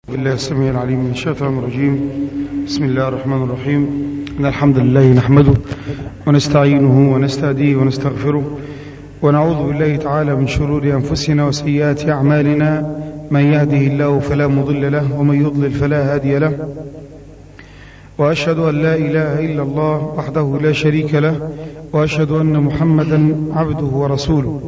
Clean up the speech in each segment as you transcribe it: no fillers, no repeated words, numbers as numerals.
بالله السميع العليم من الشيطان الرجيم. بسم الله الرحمن الرحيم. إن الحمد لله نحمده ونستعينه ونستهديه ونستغفره ونعوذ بالله تعالى من شرور أنفسنا وسيئات أعمالنا. من يهده الله فلا مضل له ومن يضلل فلا هادي له، وأشهد أن لا إله إلا الله وحده لا شريك له، وأشهد أن محمدا عبده ورسوله.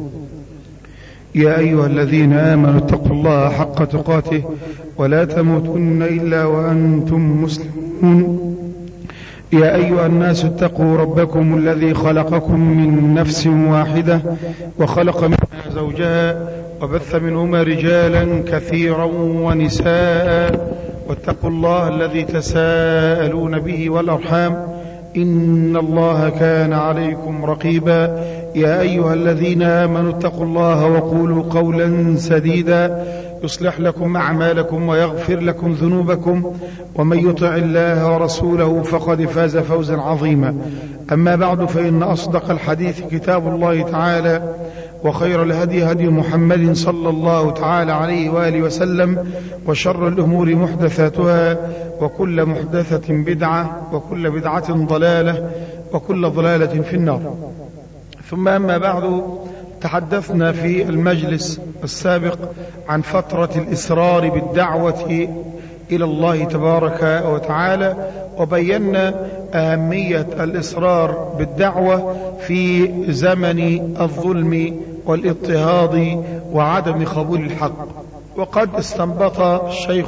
يا أيها الذين آمنوا اتقوا الله حق تقاته ولا تموتن إلا وأنتم مسلمون. يا أيها الناس اتقوا ربكم الذي خلقكم من نفس واحدة وخلق منها زوجها وبث منهما رجالا كثيرا ونساء، واتقوا الله الذي تساءلون به والأرحام إن الله كان عليكم رقيبا. يا أيها الذين آمنوا اتقوا الله وقولوا قولا سديدا يصلح لكم أعمالكم ويغفر لكم ذنوبكم، ومن يطع الله ورسوله فقد فاز فوزا عظيما. أما بعد، فإن أصدق الحديث كتاب الله تعالى، وخير الهدي هدي محمد صلى الله تعالى عليه وآله وسلم، وشر الأمور محدثاتها، وكل محدثة بدعة، وكل بدعة ضلالة، وكل ضلالة في النار. ثم أما بعد، تحدثنا في المجلس السابق عن فترة الإصرار بالدعوة إلى الله تبارك وتعالى، وبينا أهمية الإصرار بالدعوة في زمن الظلم والاضطهاد وعدم قبول الحق. وقد استنبط الشيخ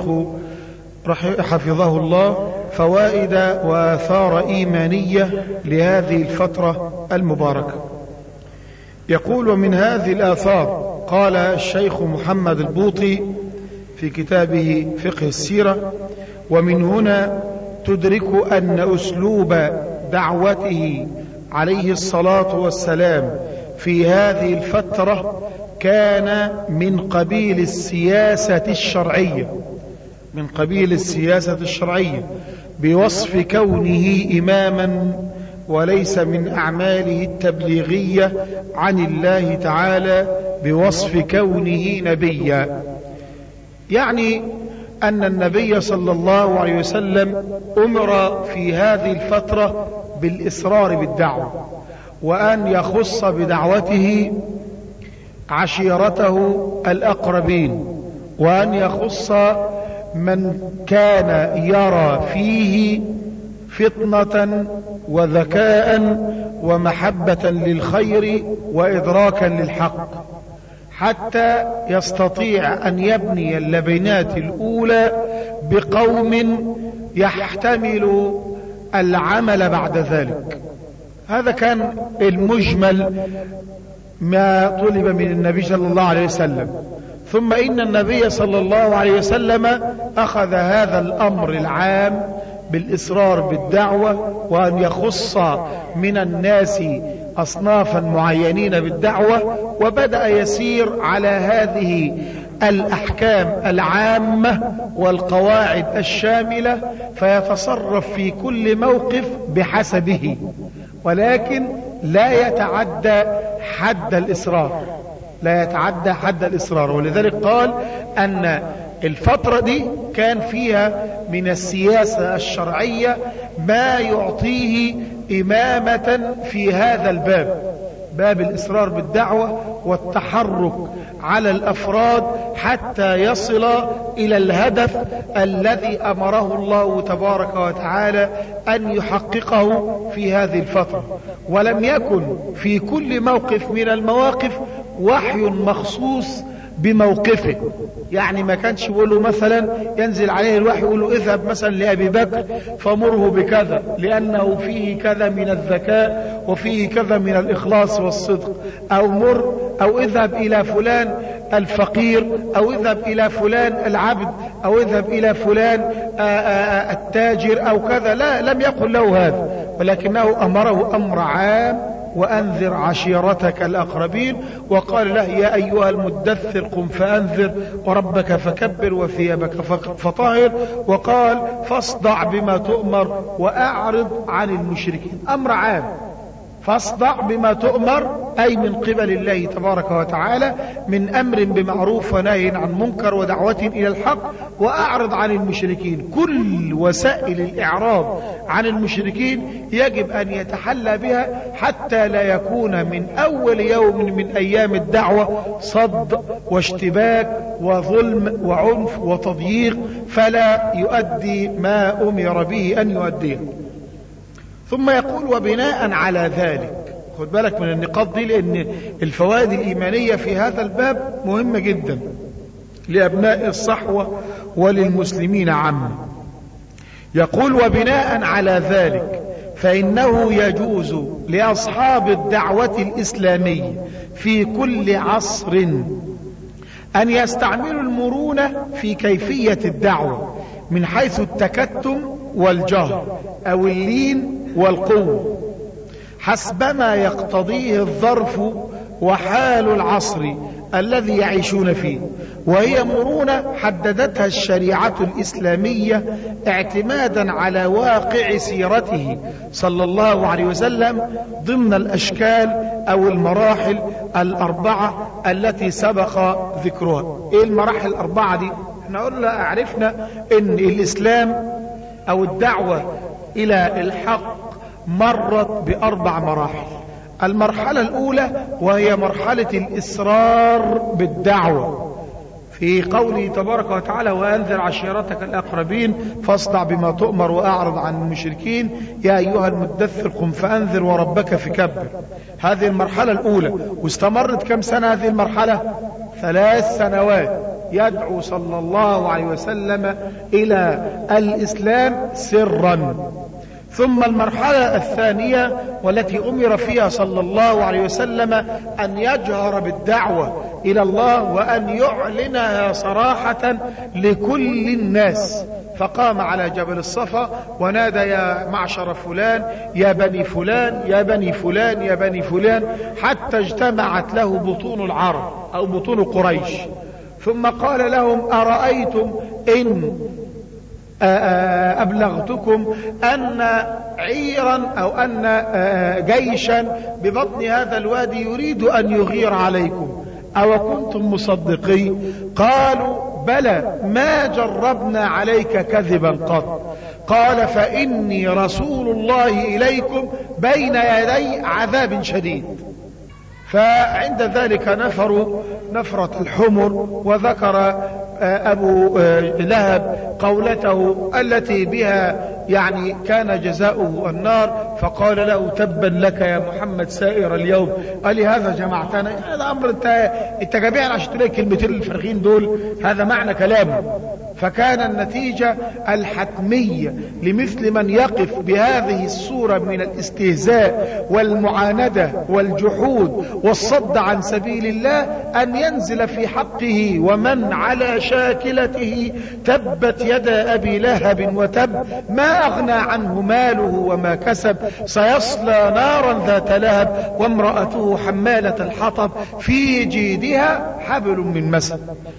حفظه الله فوائد وآثار إيمانية لهذه الفترة المباركة. يقول: ومن هذه الآثار، قال الشيخ محمد البوطي في كتابه فقه السيرة: ومن هنا تدرك أن أسلوب دعوته عليه الصلاة والسلام في هذه الفترة كان من قبيل السياسة الشرعية، من قبيل السياسة الشرعية، بوصف كونه إماما وليس من أعماله التبليغية عن الله تعالى بوصف كونه نبيا. يعني أن النبي صلى الله عليه وسلم أمر في هذه الفترة بالإصرار بالدعوة، وأن يخص بدعوته عشيرته الأقربين، وأن يخص من كان يرى فيه فطنة وذكاء ومحبة للخير وإدراكا للحق، حتى يستطيع أن يبني اللبنات الأولى بقوم يحتمل العمل بعد ذلك. هذا كان المجمل ما طلب من النبي صلى الله عليه وسلم. ثم إن النبي صلى الله عليه وسلم أخذ هذا الأمر العام بالإصرار بالدعوة، وأن يخص من الناس أصنافا معينين بالدعوة، وبدأ يسير على هذه الأحكام العامة والقواعد الشاملة، فيتصرف في كل موقف بحسبه، ولكن لا يتعدى حد الإصرار، لا يتعدى حد الإصرار. ولذلك قال أن الفترة دي كان فيها من السياسة الشرعية ما يعطيه إمامة في هذا الباب، باب الإصرار بالدعوة والتحرك على الأفراد حتى يصل إلى الهدف الذي أمره الله تبارك وتعالى أن يحققه في هذه الفترة. ولم يكن في كل موقف من المواقف وحي مخصوص بموقفه. يعني ما كانش يقوله مثلا ينزل عليه الوحي يقول له اذهب مثلا لأبي بكر فمره بكذا لأنه فيه كذا من الذكاء وفيه كذا من الإخلاص والصدق، أو اذهب إلى فلان الفقير، أو اذهب إلى فلان العبد، أو اذهب إلى فلان التاجر أو كذا. لا، لم يقل له هذا، ولكنه أمره أمر عام: وأنذر عشيرتك الأقربين. وقال له: يا أيها المدثر قم فأنذر وربك فكبر وثيابك فطهر. وقال: فاصدع بما تؤمر وأعرض عن المشركين. أمر عام. فاصدع بما تؤمر، أي من قبل الله تبارك وتعالى، من أمر بمعروف ونهي عن منكر ودعوة إلى الحق، وأعرض عن المشركين. كل وسائل الإعراض عن المشركين يجب أن يتحلى بها حتى لا يكون من أول يوم من أيام الدعوة صد واشتباك وظلم وعنف وتضييق، فلا يؤدي ما أمر به أن يؤديه. ثم يقول وبناء على ذلك، خد بالك من النقاط دي لأن الفوائد الإيمانية في هذا الباب مهمة جدا لأبناء الصحوة وللمسلمين عامة. يقول وبناء على ذلك فإنه يجوز لأصحاب الدعوة الإسلامية في كل عصر أن يستعملوا المرونة في كيفية الدعوة من حيث التكتم والجهر أو اللين والقوة حسب ما يقتضيه الظرف وحال العصر الذي يعيشون فيه، وهي مرونة حددتها الشريعة الإسلامية اعتمادا على واقع سيرته صلى الله عليه وسلم ضمن الأشكال أو المراحل الأربعة التي سبق ذكرها. إيه المراحل الأربعة دي؟ احنا قلنا عرفنا إن الإسلام أو الدعوة إلى الحق مرت بأربع مراحل. المرحلة الأولى وهي مرحلة الإصرار بالدعوة في قوله تبارك وتعالى وأنذر عشيرتك الأقربين فاصدع بما تؤمر وأعرض عن المشركين يا أيها المدثر قم فأنذر وربك فكبر. هذه المرحلة الأولى، واستمرت كم سنة هذه المرحلة؟ 3 سنوات يدعو صلى الله عليه وسلم إلى الإسلام سرا. ثم المرحلة الثانية والتي أمر فيها صلى الله عليه وسلم أن يجهر بالدعوة إلى الله وأن يعلنها صراحة لكل الناس، فقام على جبل الصفا ونادى يا معشر فلان يا بني فلان يا بني فلان يا بني فلان، حتى اجتمعت له بطون العرب أو بطون قريش. ثم قال لهم أرأيتم إن أبلغتكم أن عيرا أو أن جيشا ببطن هذا الوادي يريد أن يغير عليكم أو كنتم مصدقين؟ قالوا بلى ما جربنا عليك كذبا قط. قال فإني رسول الله إليكم بين يدي عذاب شديد. فعند ذلك نفروا نفرة الحمر، وذكر أبو لهب قولته التي بها يعني كان جزاؤه النار، فقال له تبا لك يا محمد سائر اليوم، قال لي هذا جمعتنا؟ هذا أمر انت جميعا عشان تلاقي كلمتين الفارغين دول، هذا معنى كلامه. فكان النتيجة الحتمية لمثل من يقف بهذه الصورة من الاستهزاء والمعاندة والجحود والصد عن سبيل الله أن ينزل في حقه ومن على شاكلته تبت يدا أبي لهب وتب ما أغنى عنه ماله وما كسب سيصلى نارا ذات لهب وامرأته حمالة الحطب في جيدها حبل من مسد.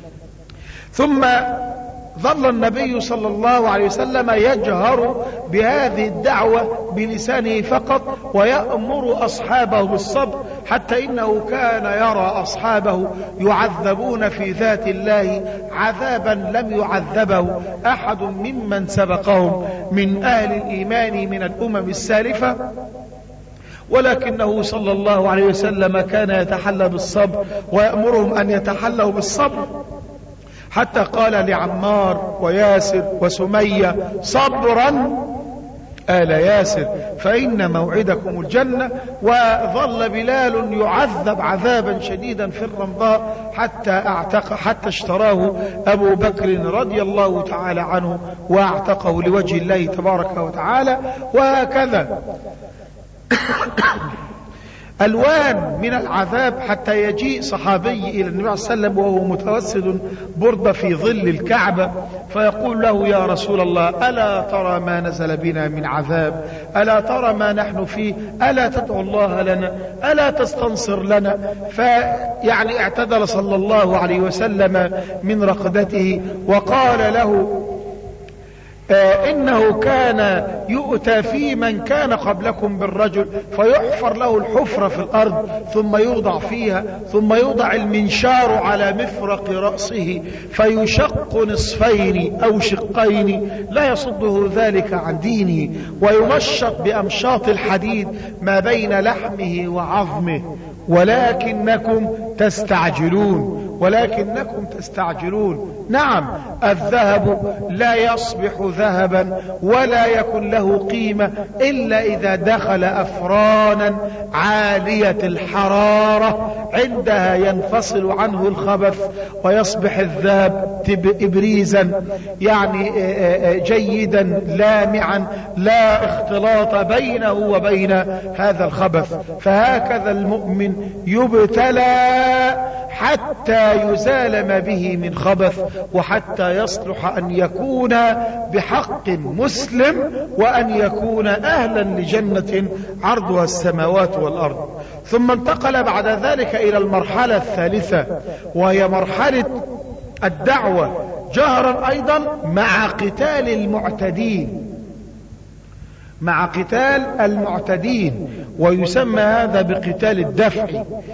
ثم ظل النبي صلى الله عليه وسلم يجهر بهذه الدعوة بلسانه فقط ويأمر أصحابه بالصبر، حتى إنه كان يرى أصحابه يعذبون في ذات الله عذابا لم يعذبه أحد ممن سبقهم من أهل الإيمان من الأمم السالفة، ولكنه صلى الله عليه وسلم كان يتحلى بالصبر ويأمرهم أن يتحلوا بالصبر، حتى قال لعمار وياسر وسمية صبرا آل ياسر فإن موعدكم الجنة. وظل بلال يعذب عذابا شديدا في الرمضاء حتى اشتراه أبو بكر رضي الله تعالى عنه واعتقه لوجه الله تبارك وتعالى. وهكذا ألوان من العذاب حتى يجيء صحابي إلى النبي صلى الله عليه وسلم وهو متوسد بردة في ظل الكعبة فيقول له يا رسول الله ألا ترى ما نزل بنا من عذاب؟ ألا ترى ما نحن فيه؟ ألا تدعو الله لنا؟ ألا تستنصر لنا؟ فيعني اعتدل صلى الله عليه وسلم من رقدته وقال له إنه كان يؤتى في من كان قبلكم بالرجل فيحفر له الحفرة في الأرض ثم يوضع فيها، ثم يوضع المنشار على مفرق رأسه فيشق نصفين أو شقين لا يصده ذلك عن دينه، ويمشط بأمشاط الحديد ما بين لحمه وعظمه، ولكنكم تستعجلون. نعم، الذهب لا يصبح ذهبا ولا يكن له قيمة إلا إذا دخل أفرانا عالية الحرارة، عندها ينفصل عنه الخبث ويصبح الذهب إبريزا، يعني جيدا لامعا، لا اختلاط بينه وبين هذا الخبث. فهكذا المؤمن يبتلى حتى يزال ما به من خبث، وحتى يصلح أن يكون بحق مسلم، وأن يكون أهلا لجنة عرضها السماوات والأرض. ثم انتقل بعد ذلك إلى المرحلة الثالثة، وهي مرحلة الدعوة جهرا أيضا مع قتال المعتدين، ويسمى هذا بقتال الدفع.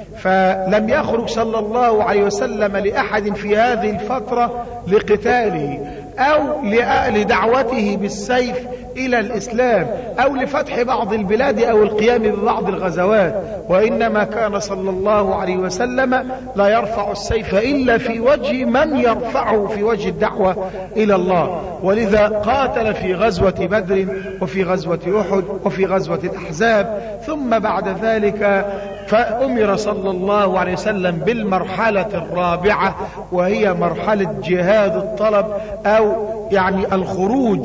فلم يخرج صلى الله عليه وسلم لأحد في هذه الفترة لقتاله أو لدعوته بالسيف إلى الإسلام أو لفتح بعض البلاد أو القيام ببعض الغزوات، وإنما كان صلى الله عليه وسلم لا يرفع السيف إلا في وجه من يرفعه في وجه الدعوة إلى الله. ولذا قاتل في غزوة بدر وفي غزوة أحد وفي غزوة الأحزاب. ثم بعد ذلك فأمر صلى الله عليه وسلم بالمرحلة الرابعة، وهي مرحلة جهاد الطلب، أو يعني الخروج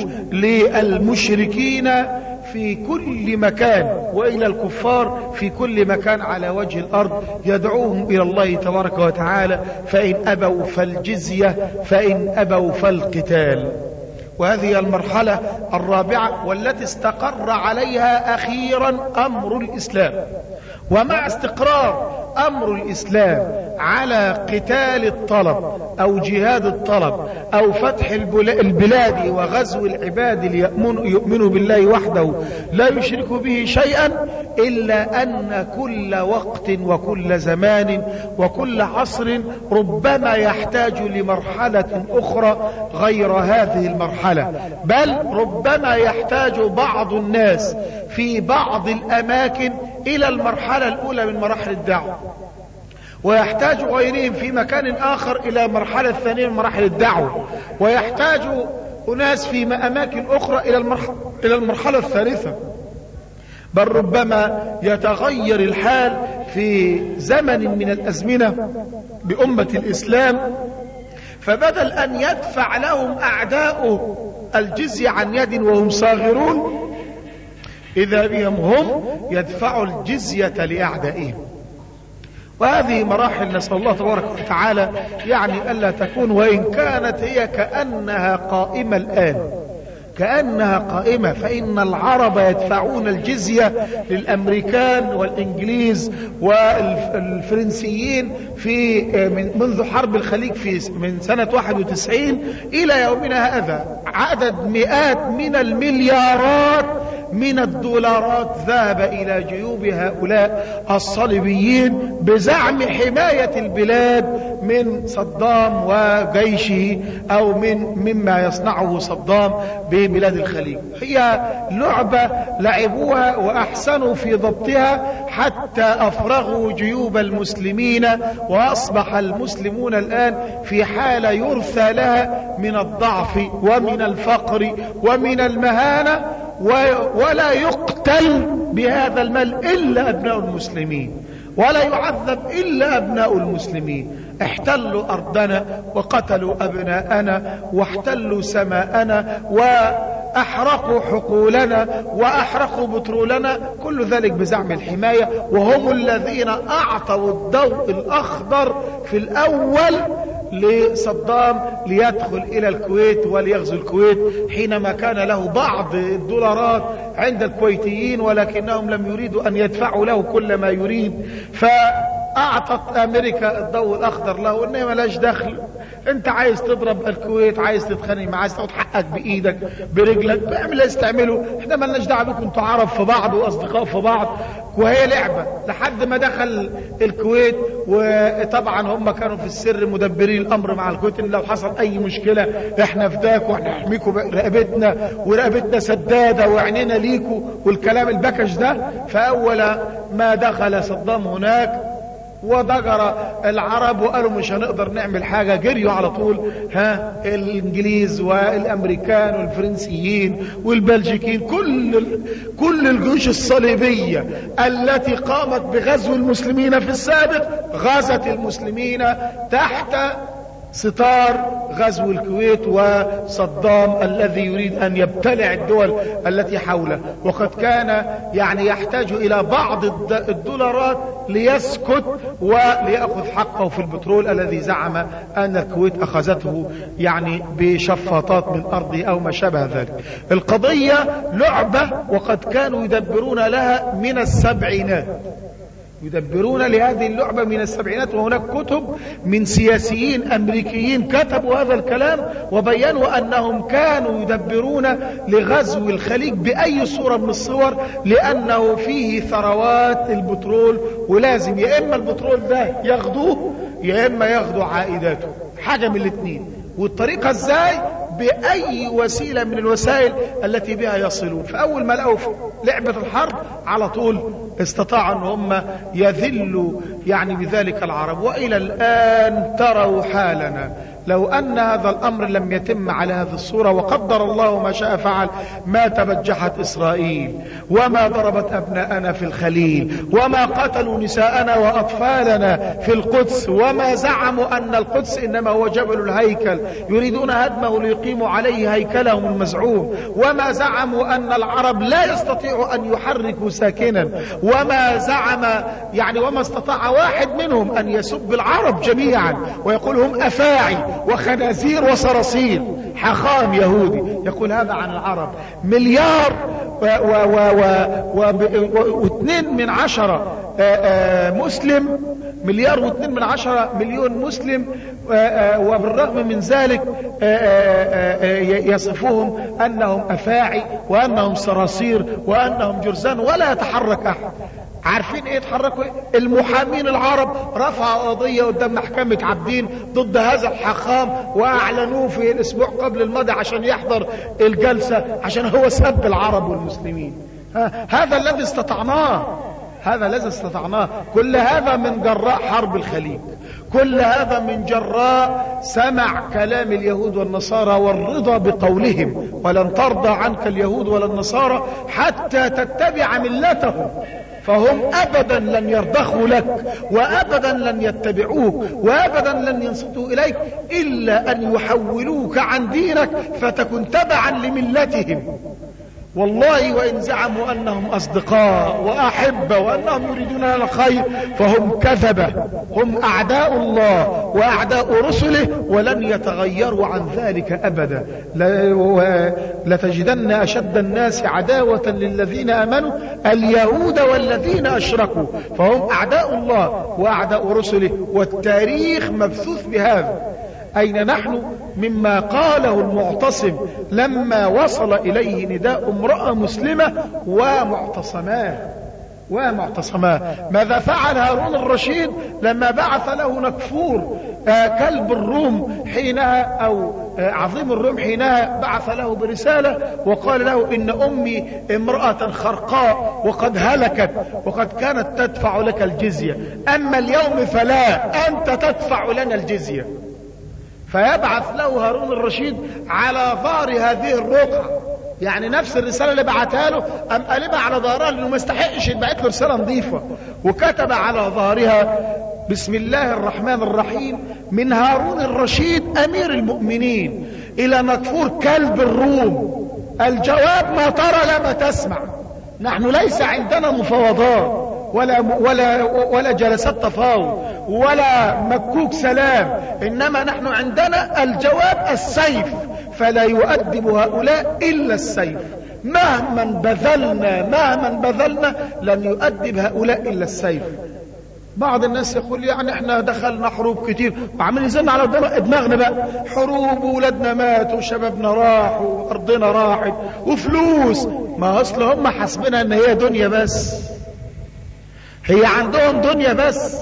للمشركين في كل مكان وإلى الكفار في كل مكان على وجه الأرض، يدعوهم إلى الله تبارك وتعالى، فإن أبوا فالجزية، فإن أبوا فالقتال. وهذه المرحلة الرابعة والتي استقر عليها أخيرا أمر الإسلام. ومع استقرار أمر الإسلام على قتال الطلب أو جهاد الطلب أو فتح البلاد وغزو العباد ليؤمنوا بالله وحده لا يشركوا به شيئا، إلا أن كل وقت وكل زمان وكل عصر ربما يحتاج لمرحلة أخرى غير هذه المرحلة، بل ربما يحتاج بعض الناس في بعض الأماكن إلى المرحلة الأولى من مراحل الدعوة، ويحتاج غيرهم في مكان آخر إلى المرحلة الثانية من مراحل الدعوة، ويحتاج أناس في أماكن أخرى إلى المرحلة الثالثة. بل ربما يتغير الحال في زمن من الأزمنة بأمة الإسلام، فبدل أن يدفع لهم أعداء الجزية عن يد وهم صاغرون، إذا بهم هم يدفعوا الجزية لأعدائهم. وهذه مراحل نسأل الله تبارك وتعالى يعني ألا تكون، وإن كانت هي كأنها قائمة الآن، كأنها قائمة، فإن العرب يدفعون الجزية للأمريكان والإنجليز والفرنسيين منذ حرب الخليج من سنة 91 إلى يومنا هذا. عدد مئات من المليارات من الدولارات ذهب إلى جيوب هؤلاء الصليبيين بزعم حماية البلاد من صدام وجيشه أو مما يصنعه صدام ببلاد الخليج. هي لعبة لعبوها وأحسنوا في ضبطها حتى أفرغوا جيوب المسلمين، وأصبح المسلمون الآن في حالة يرثى لها من الضعف ومن الفقر ومن المهانة، ولا يقتل بهذا المال إلا أبناء المسلمين، ولا يعذب إلا أبناء المسلمين. احتلوا أرضنا وقتلوا أبناءنا واحتلوا سماءنا وأحرقوا حقولنا وأحرقوا بترولنا، كل ذلك بزعم الحماية. وهم الذين أعطوا الضوء الأخضر في الأول لصدام ليدخل إلى الكويت وليغزو الكويت، حينما كان له بعض الدولارات عند الكويتيين، ولكنهم لم يريدوا أن يدفعوا له كل ما يريد، فأعطت أمريكا الضوء الأخضر له، إنما لاش دخل انت عايز تضرب الكويت، عايز تتخانق معاه، عايز تاخد حقك بايدك برجلك، اعمل اللي تعمله، احنا مالناش دعوه بكم، انتوا عرب في بعض واصدقاء في بعض. وهي لعبه لحد ما دخل الكويت، وطبعا هم كانوا في السر مدبرين الامر مع الكويت، ان لو حصل اي مشكله احنا فداك واحنا نحميكم رقبتنا، ورقبتنا سداده وعينينا ليكوا والكلام البكش ده. فاول ما دخل صدام هناك وضجر العرب وقالوا مش هنقدر نعمل حاجة، جريوا على طول الانجليز والامريكان والفرنسيين والبلجيكيين، كل الجيوش الصليبية التي قامت بغزو المسلمين في السابق غزت المسلمين تحت ستار غزو الكويت وصدام الذي يريد ان يبتلع الدول التي حوله. وقد كان يعني يحتاج الى بعض الدولارات ليسكت وليأخذ حقه في البترول الذي زعم ان الكويت اخذته يعني بشفاطات من ارضه او ما شابه ذلك. القضية لعبة، وقد كانوا يدبرون لها من السبعينات، يدبرون لهذه اللعبة من السبعينات. وهناك كتب من سياسيين أمريكيين كتبوا هذا الكلام وبينوا أنهم كانوا يدبرون لغزو الخليج بأي صورة من الصور، لأنه فيه ثروات البترول، ولازم يا إما البترول ده ياخدوه يا إما ياخدوا عائداته، حاجة من الاثنين. والطريقة ازاي؟ بأي وسيلة من الوسائل التي بها يصلون. فأول ما لقوا لعبة الحرب على طول استطاعوا ان هم يذلوا يعني بذلك العرب. وإلى الآن تروا حالنا، لو أن هذا الأمر لم يتم على هذه الصورة وقدر الله ما شاء فعل، ما تبجحت إسرائيل وما ضربت أبناءنا في الخليل وما قتلوا نساءنا وأطفالنا في القدس، وما زعموا أن القدس إنما هو جبل الهيكل يريدون هدمه ليقيموا عليه هيكلهم المزعوم، وما زعموا أن العرب لا يستطيعوا أن يحركوا ساكنا، وما زعم يعني وما استطاع واحد منهم أن يسب العرب جميعا ويقول هم أفاعي وخنازير وصراصير، حخام يهودي يقول هذا عن العرب. مليار واثنين من عشرة مسلم، مليار واثنين من عشرة مليون مسلم، وبالرغم من ذلك يصفوهم أنهم أفاعي وأنهم صراصير وأنهم جرذان ولا يتحرك أحد. عارفين ايه يتحركوا؟ المحامين العرب رفعوا قضية قدام محكمة عابدين ضد هذا الحخام، واعلنوه في الاسبوع قبل الماضي عشان يحضر الجلسة، عشان هو سب العرب والمسلمين. هذا الذي استطعناه، هذا الذي استطعناه. كل هذا من جراء حرب الخليج، كل هذا من جراء سمع كلام اليهود والنصارى والرضا بقولهم ولن ترضى عنك اليهود ولا النصارى حتى تتبع ملتهم. فهم أبدا لن يرضخوا لك وأبدا لن يتبعوك وأبدا لن ينصتوا إليك إلا أن يحولوك عن دينك فتكن تبعا لملتهم. والله وإن زعموا أنهم أصدقاء وأحبة وأنهم يريدون لنا الخير فهم كذبة، هم أعداء الله وأعداء رسله ولن يتغيروا عن ذلك أبدا. لتجدن أشد الناس عداوة للذين آمنوا اليهود والذين أشركوا، فهم أعداء الله وأعداء رسله، والتاريخ مبثوث بهذا. أين نحن مما قاله المعتصم لما وصل إليه نداء امرأة مسلمة ومعتصماه؟ ماذا فعل هارون الرشيد لما بعث له نكفور كلب الروم حينها أو عظيم الروم حينها، بعث له برسالة وقال له إن أمي امرأة خرقاء وقد هلكت وقد كانت تدفع لك الجزية، أما اليوم فلا، أنت تدفع لنا الجزية. فيبعث له هارون الرشيد على ظهر هذه الرقعة، يعني نفس الرسالة اللي بعتها له أم قلبها على ظهرها لأنه ما يستحقش يبعت له رسالة نظيفة، وكتب على ظهرها بسم الله الرحمن الرحيم من هارون الرشيد أمير المؤمنين إلى مكفور كلب الروم. الجواب ما ترى لما تسمع. نحن ليس عندنا مفاوضات ولا جلسات تفاوض ولا مكوك سلام، إنما نحن عندنا الجواب السيف، فلا يؤدب هؤلاء إلا السيف. مهما بذلنا لن يؤدب هؤلاء إلا السيف. بعض الناس يقول يعني احنا دخلنا حروب كتير وعمل يزن على دماغنا بقى حروب، وولادنا ماتوا وشبابنا راح وارضنا راحت وفلوس. ما اصل هم حاسبينها ان هي دنيا بس، هي عندهم دنيا بس،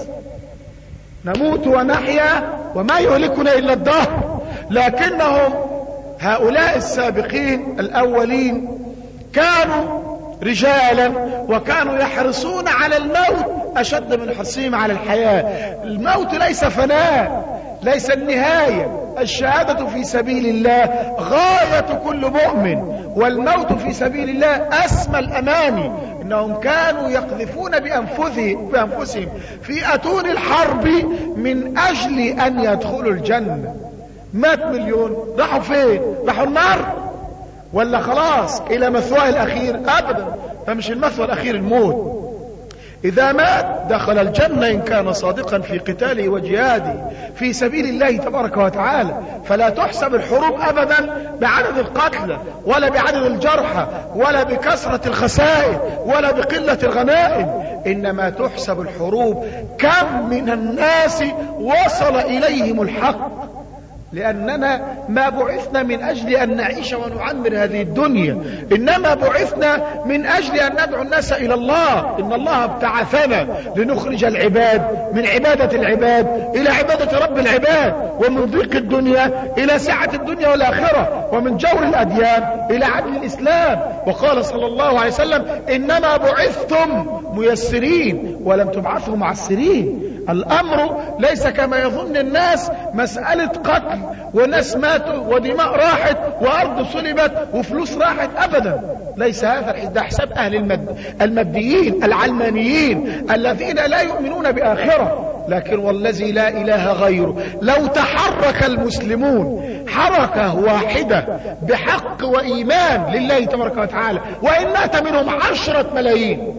نموت ونحيا وما يهلكنا الا الدهر. لكنهم هؤلاء السابقين الاولين كانوا رجالا وكانوا يحرصون على الموت أشد من حرصهم على الحياة. الموت ليس فناء، ليس النهاية. الشهادة في سبيل الله غاية كل مؤمن، والموت في سبيل الله أسمى الأماني. إنهم كانوا يقذفون بأنفسهم في أتون الحرب من أجل أن يدخلوا الجنة. مات مليون، راحوا فين؟ راحوا النار ولا خلاص إلى مثواه الأخير؟ أبدا، فمش المثوى الأخير الموت. إذا مات دخل الجنة إن كان صادقا في قتاله وجهاده في سبيل الله تبارك وتعالى. فلا تحسب الحروب أبدا بعدد القتلى ولا بعدد الجرحى ولا بكثرة الخسائر ولا بقلة الغنائم، إنما تحسب الحروب كم من الناس وصل إليهم الحق. لأننا ما بعثنا من أجل أن نعيش ونعمر هذه الدنيا، إنما بعثنا من أجل أن ندعو الناس إلى الله. إن الله ابتعثنا لنخرج العباد من عبادة العباد إلى عبادة رب العباد، ومن ضيق الدنيا إلى سعة الدنيا والآخرة، ومن جور الأديان إلى عدل الإسلام. وقال صلى الله عليه وسلم: إنما بعثتم ميسرين ولم تبعثوا معسرين. الأمر ليس كما يظن الناس مسألة قتل وناس ماتوا ودماء راحت وأرض صلبت وفلوس راحت، أبدا ليس هذا. ده حساب أهل الماديين العلمانيين الذين لا يؤمنون بآخرة. لكن والذي لا إله غيره لو تحرك المسلمون حركة واحدة بحق وإيمان لله تبارك وتعالى، وإن مات منهم 10 ملايين،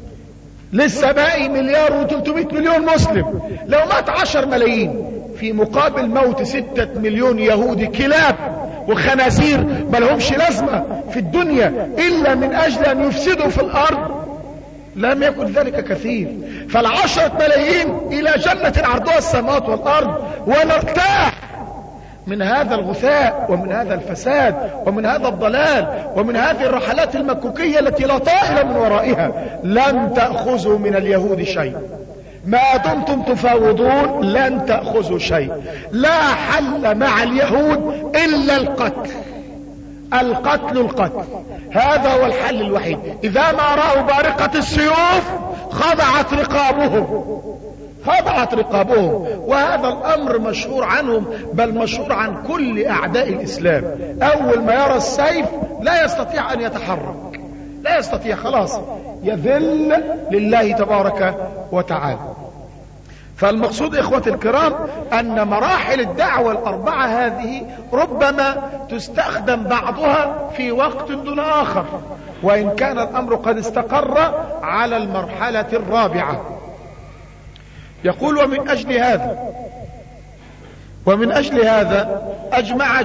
لسه باقي 1,300 مليون مسلم. لو مات 10 ملايين في مقابل موت 6 مليون يهودي كلاب وخنازير ما لهمش لازمة في الدنيا إلا من أجل أن يفسدوا في الأرض، لم يكن ذلك كثير. فال10 ملايين إلى جنة عرضها السماوات والأرض، ونرتاح من هذا الغثاء ومن هذا الفساد ومن هذا الضلال ومن هذه الرحلات المكوكية التي لا طائل من ورائها. لن تأخذوا من اليهود شيء ما دمتم تفاوضون، لن تأخذوا شيء. لا حل مع اليهود إلا القتل، القتل. هذا هو الحل الوحيد. إذا ما رأوا بارقة السيوف خضعت رقابهم. وهذا الأمر مشهور عنهم، بل مشهور عن كل أعداء الإسلام. أول ما يرى السيف لا يستطيع أن يتحرك، لا يستطيع، خلاص يذل لله تبارك وتعالى. فالمقصود إخوة الكرام أن مراحل الدعوة الأربعة هذه ربما تستخدم بعضها في وقت دون آخر، وإن كان الأمر قد استقر على المرحلة الرابعة. يقول: ومن أجل هذا أجمع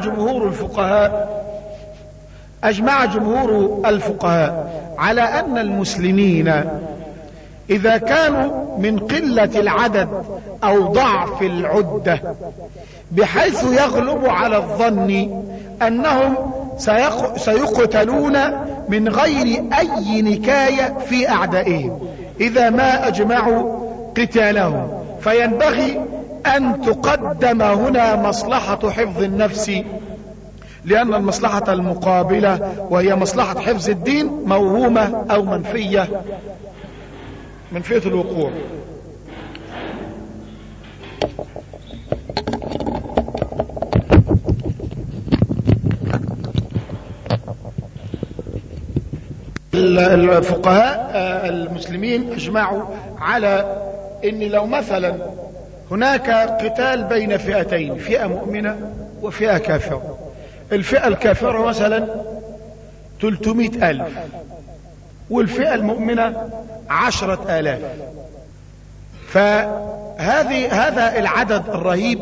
جمهور الفقهاء على أن المسلمين إذا كانوا من قلة العدد أو ضعف العدة بحيث يغلب على الظن أنهم سيقتلون من غير أي نكاية في أعدائهم إذا ما أجمعوا قتالهم، فينبغي أن تقدم هنا مصلحة حفظ النفس، لأن المصلحة المقابلة وهي مصلحة حفظ الدين موهومة أو منفية الوقوع. الفقهاء المسلمين اجمعوا على ان لو مثلا هناك قتال بين فئتين، فئة مؤمنة وفئة كافرة، الفئة الكافرة مثلا 300,000 والفئة المؤمنة 10,000، فهذا العدد الرهيب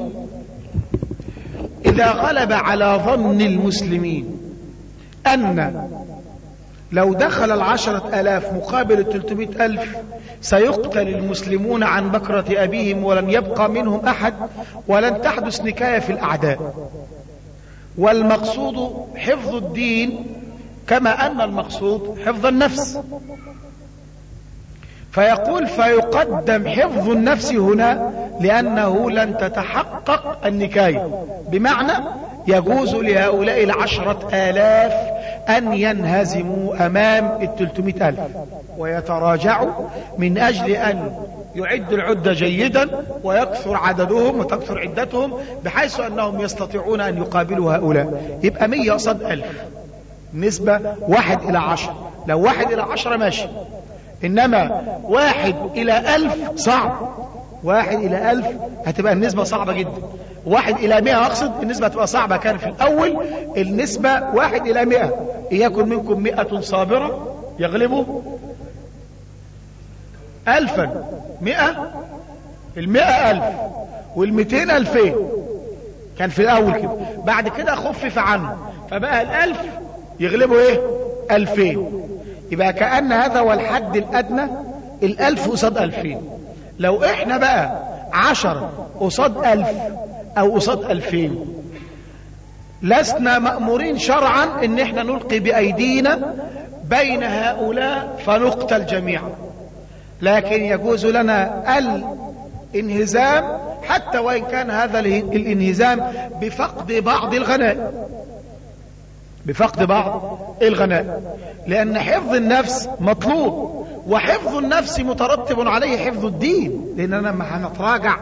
إذا غلب على ظن المسلمين أن لو دخل 10,000 مقابل 300,000 سيقتل المسلمون عن بكرة أبيهم ولن يبقى منهم أحد ولن تحدث نكاية في الأعداء. والمقصود حفظ الدين كما أن المقصود حفظ النفس. فيقول فيقدم حفظ النفس هنا لأنه لن تتحقق النكاية، بمعنى يجوز لهؤلاء 10,000 أن ينهزموا أمام 300,000 ويتراجعوا من أجل أن يعد العدة جيدا ويكثر عددهم وتكثر عدتهم بحيث أنهم يستطيعون أن يقابلوا هؤلاء. يبقى 100 قصاد 1000، نسبة 1:10. لو 1:10 ماشي، إنما 1:1000 صعب. 1:1000 هتبقى النسبة صعبة جدا. 1:100 أقصد النسبة تبقى صعبة. كان في الأول النسبة 1:100. إن يكن منكم 100 صابرة يغلبوا 1000. 100 1000 وال200 2000. كان في الأول كده، بعد كده خفف عنه فبقى 1000 يغلبوا 2000. يبقى كأن هذا هو الحد الأدنى، 1000 قصاد 2000. لو احنا بقى 10 قصاد 1000 أو قصاد 2000 لسنا مأمورين شرعا ان احنا نلقي بأيدينا بين هؤلاء فنقتل جميعا، لكن يجوز لنا الانهزام حتى وإن كان هذا الانهزام بفقد بعض الغنائم، بفقد بعض الغنائم، لأن حفظ النفس مطلوب، وحفظ النفس مترتب عليه حفظ الدين. لأننا لما هنتراجع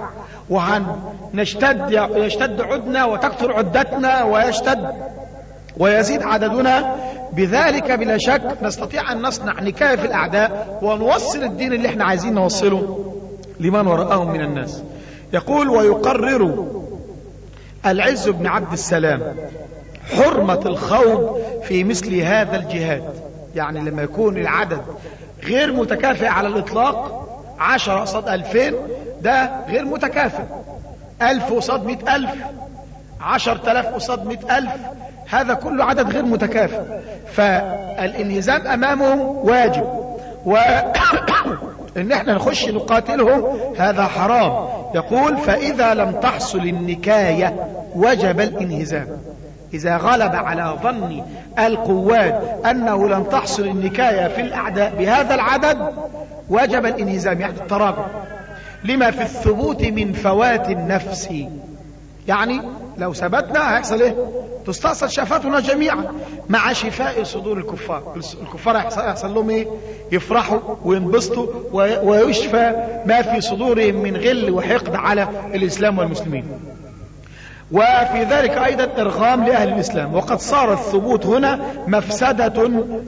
يشتد عدنا وتكثر عدتنا ويزيد عددنا، بذلك بلا شك نستطيع أن نصنع نكاية في الأعداء ونوصل الدين اللي احنا عايزين نوصله لمن وراءهم من الناس. يقول ويقرر العز بن عبد السلام حرمة الخوض في مثل هذا الجهاد. يعني لما يكون العدد غير متكافئ على الإطلاق، 10 قصاد 2000 ده غير متكافئ، 1000 قصاد 100,000، 10,000 قصاد 100,000، هذا كله عدد غير متكافئ، فالانهزام أمامهم واجب، وإن احنا نخش نقاتلهم هذا حرام. يقول فإذا لم تحصل النكاية وجب الانهزام. إذا غلب على ظن القوات أنه لن تحصل النكاية في الأعداء بهذا العدد وجب الانهزام، يعني التراجع، لما في الثبوت من فوات النفس. يعني لو ثبتنا هيحصل ايه؟ تستأصل شفاتنا جميعا مع شفاء صدور الكفار. الكفار هيحصل لهم ايه؟ يفرحوا وينبسطوا ويشفى ما في صدورهم من غل وحقد على الإسلام والمسلمين. وفي ذلك أيضا إرغام لأهل الإسلام. وقد صار الثبوت هنا مفسدة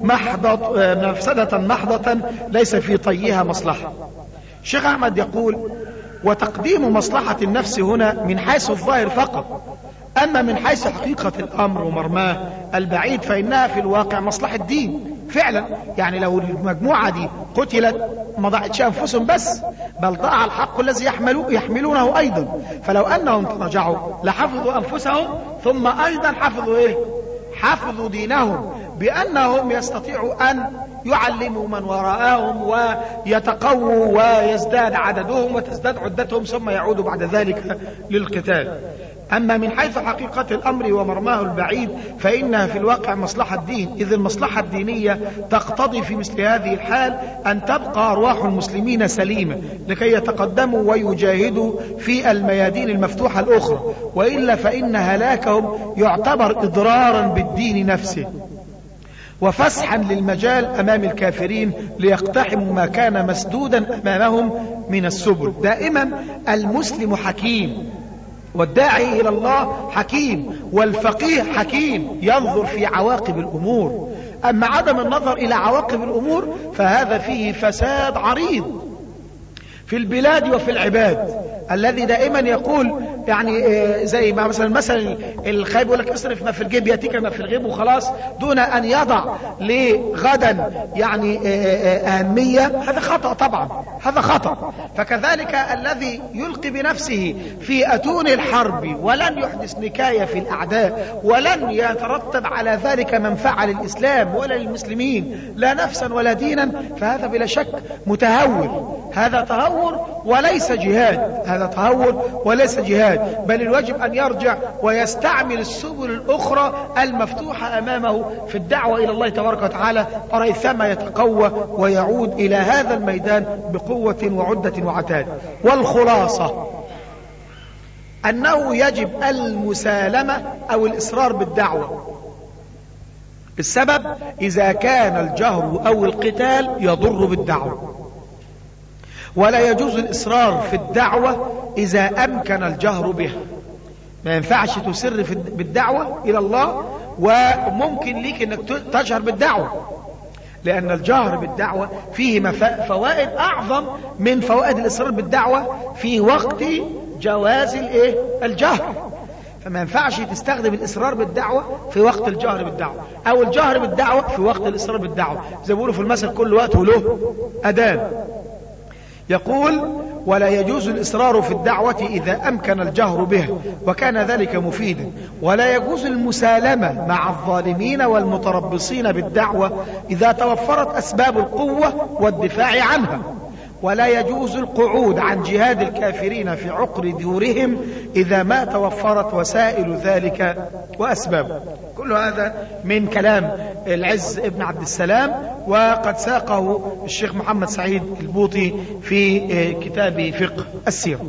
محضة ليس في طيها مصلحة. الشيخ أحمد يقول وتقديم مصلحة النفس هنا من حيث الظاهر فقط، أما من حيث حقيقة الأمر ومرماه البعيد فإنها في الواقع مصلحة الدين فعلا. يعني لو المجموعة دي قتلت ما ضاعتش أنفسهم بس، بل ضاع الحق الذي يحملونه أيضا. فلو أنهم تراجعوا لحفظوا أنفسهم، ثم أيضا حفظوا إيه؟ حفظوا دينهم، بأنهم يستطيعوا أن يعلموا من وراءهم ويتقووا ويزداد عددهم وتزداد عدتهم، ثم يعودوا بعد ذلك للقتال. أما من حيث حقيقة الأمر ومرماه البعيد فإنها في الواقع مصلحة الدين، إذ المصلحة الدينية تقتضي في مثل هذه الحال أن تبقى أرواح المسلمين سليمة لكي يتقدموا ويجاهدوا في الميادين المفتوحة الأخرى، وإلا فإن هلاكهم يعتبر إضرارا بالدين نفسه وفسحا للمجال أمام الكافرين ليقتحموا ما كان مسدودا أمامهم من السبل. دائما المسلم حكيم، والداعي إلى الله حكيم، والفقيه حكيم ينظر في عواقب الأمور. أما عدم النظر إلى عواقب الأمور فهذا فيه فساد عريض في البلاد وفي العباد. الذي دائما يقول يعني زي ما مثلا الخايب يقول لك اصرف ما في الجيب ياتيك ما في الغيب وخلاص، دون ان يضع لغدا يعني اهمية. هذا خطأ طبعا، هذا خطأ. فكذلك الذي يلقي بنفسه في اتون الحرب ولن يحدث نكاية في الاعداء ولن يترتب على ذلك منفعة للاسلام ولا للمسلمين لا نفسا ولا دينا، فهذا بلا شك متهور. هذا تهور وليس جهاد، هذا تهور وليس جهاد، بل الواجب أن يرجع ويستعمل السبل الأخرى المفتوحة أمامه في الدعوة إلى الله تبارك وتعالى، ريثما يتقوى ويعود إلى هذا الميدان بقوة وعدة وعتاد. والخلاصة أنه يجب المسالمة أو الإصرار بالدعوة. السبب إذا كان الجهر أو القتال يضر بالدعوة، ولا يجوز الإصرار في الدعوة إذا أمكن الجهر بها. ما ينفعش تسر بالدعوة إلى الله وممكن ليك أنك تجهر بالدعوة، لأن الجهر بالدعوة فيه فوائد أعظم من فوائد الإصرار بالدعوة في وقت جواز الجهر. فما ينفعش تستخدم الإصرار بالدعوة في وقت الجهر بالدعوة، أو الجهر بالدعوة في وقت الإصرار بالدعوة. زي ما بيقولوا في المثل كل وقت وله أذان. يقول ولا يجوز الإصرار في الدعوة إذا أمكن الجهر به وكان ذلك مفيدا، ولا يجوز المسالمة مع الظالمين والمتربصين بالدعوة إذا توفرت أسباب القوة والدفاع عنها، ولا يجوز القعود عن جهاد الكافرين في عقر دورهم إذا ما توفرت وسائل ذلك وأسبابه. كل هذا من كلام العز ابن عبد السلام، وقد ساقه الشيخ محمد سعيد البوطي في كتاب فقه السيرة.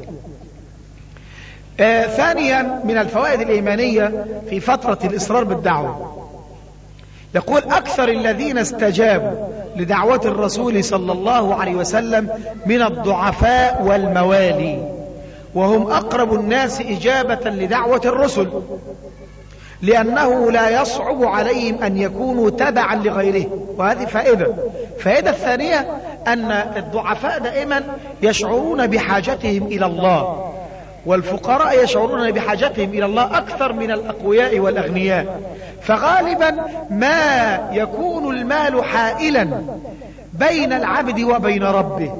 ثانيا من الفوائد الإيمانية في فترة الإصرار بالدعوة، يقول أكثر الذين استجابوا لدعوة الرسول صلى الله عليه وسلم من الضعفاء والموالي، وهم أقرب الناس إجابة لدعوة الرسل، لأنه لا يصعب عليهم أن يكونوا تبعا لغيره. وهذه فائدة الثانية أن الضعفاء دائما يشعرون بحاجتهم إلى الله، والفقراء يشعرون بحاجتهم إلى الله أكثر من الأقوياء والأغنياء. فغالبا ما يكون المال حائلا بين العبد وبين ربه،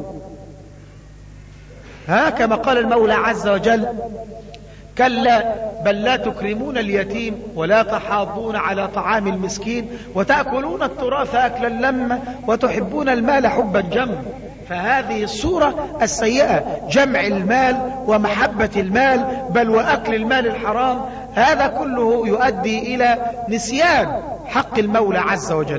كما قال المولى عز وجل كلا بل لا تكرمون اليتيم ولا تحاضون على طعام المسكين وتأكلون التراث أكلا لما وتحبون المال حبا جما. فهذه الصورة السيئة، جمع المال ومحبة المال بل وأكل المال الحرام، هذا كله يؤدي إلى نسيان حق المولى عز وجل.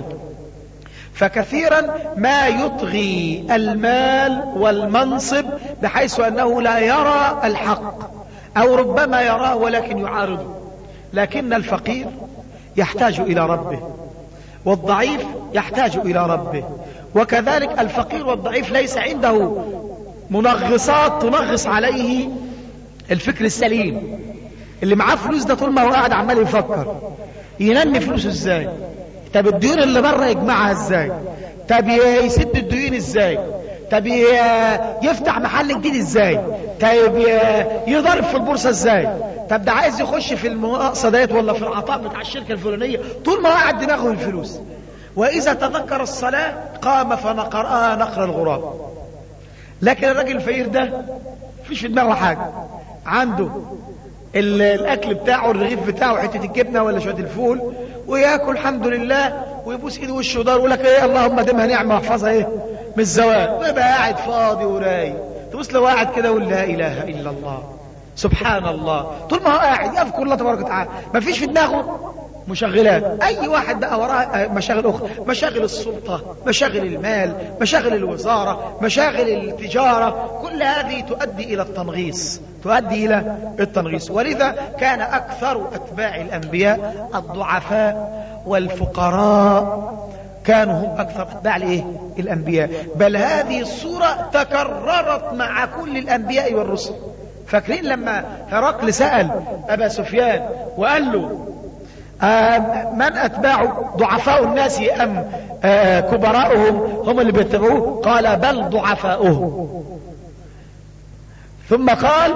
فكثيرا ما يطغي المال والمنصب بحيث أنه لا يرى الحق، أو ربما يراه ولكن يعارضه. لكن الفقير يحتاج إلى ربه، والضعيف يحتاج إلى ربه، وكذلك الفقير والضعيف ليس عنده منغصات تنغص عليه الفكر السليم. اللي معاه فلوس ده طول ما هو قاعد عمال يفكر ينمي فلوسه ازاي، طب الديون اللي بره يجمعها ازاي، طب يسد الديون ازاي، طب يفتح محل جديد ازاي، طب يضرب في البورصه ازاي، طب ده عايز يخش في المناقصه ديت ولا في العطاء بتاع الشركه الفلانيه، طول ما هو قاعد دماغه الفلوس. واذا تذكر الصلاه قام فنقرها نقر الغراب. لكن الراجل الفقير ده مفيش في دماغه حاجه، عنده الاكل بتاعه، الرغيف بتاعه، حته الجبنه ولا شويه الفول، وياكل الحمد لله ويبوس ايده وشه ودار ويقول لك ايه اللهم دمها نعمه واحفظها من الزوال، ويبقى قاعد فاضي ورايق. تبص له قاعد كده ويقول لا اله الا الله سبحان الله، طول ما هو قاعد يذكر الله تبارك وتعالى، ما فيش في دماغه مشغلات. اي واحد بقى وراه مشاغل اخرى، مشاغل السلطه، مشاغل المال، مشاغل الوزاره، مشاغل التجاره، كل هذه تؤدي الى التنغيص، تؤدي الى التنغيص. ولذا كان اكثر اتباع الانبياء الضعفاء والفقراء، كانوا هم اكثر اتباع الانبياء. بل هذه الصوره تكررت مع كل الانبياء والرسل. فاكرين لما هرقل سأل ابا سفيان وقال له من أتباع ضعفاء الناس أم كبراؤهم هم اللي بيتبعوه؟ قال بل ضعفاؤهم. ثم قال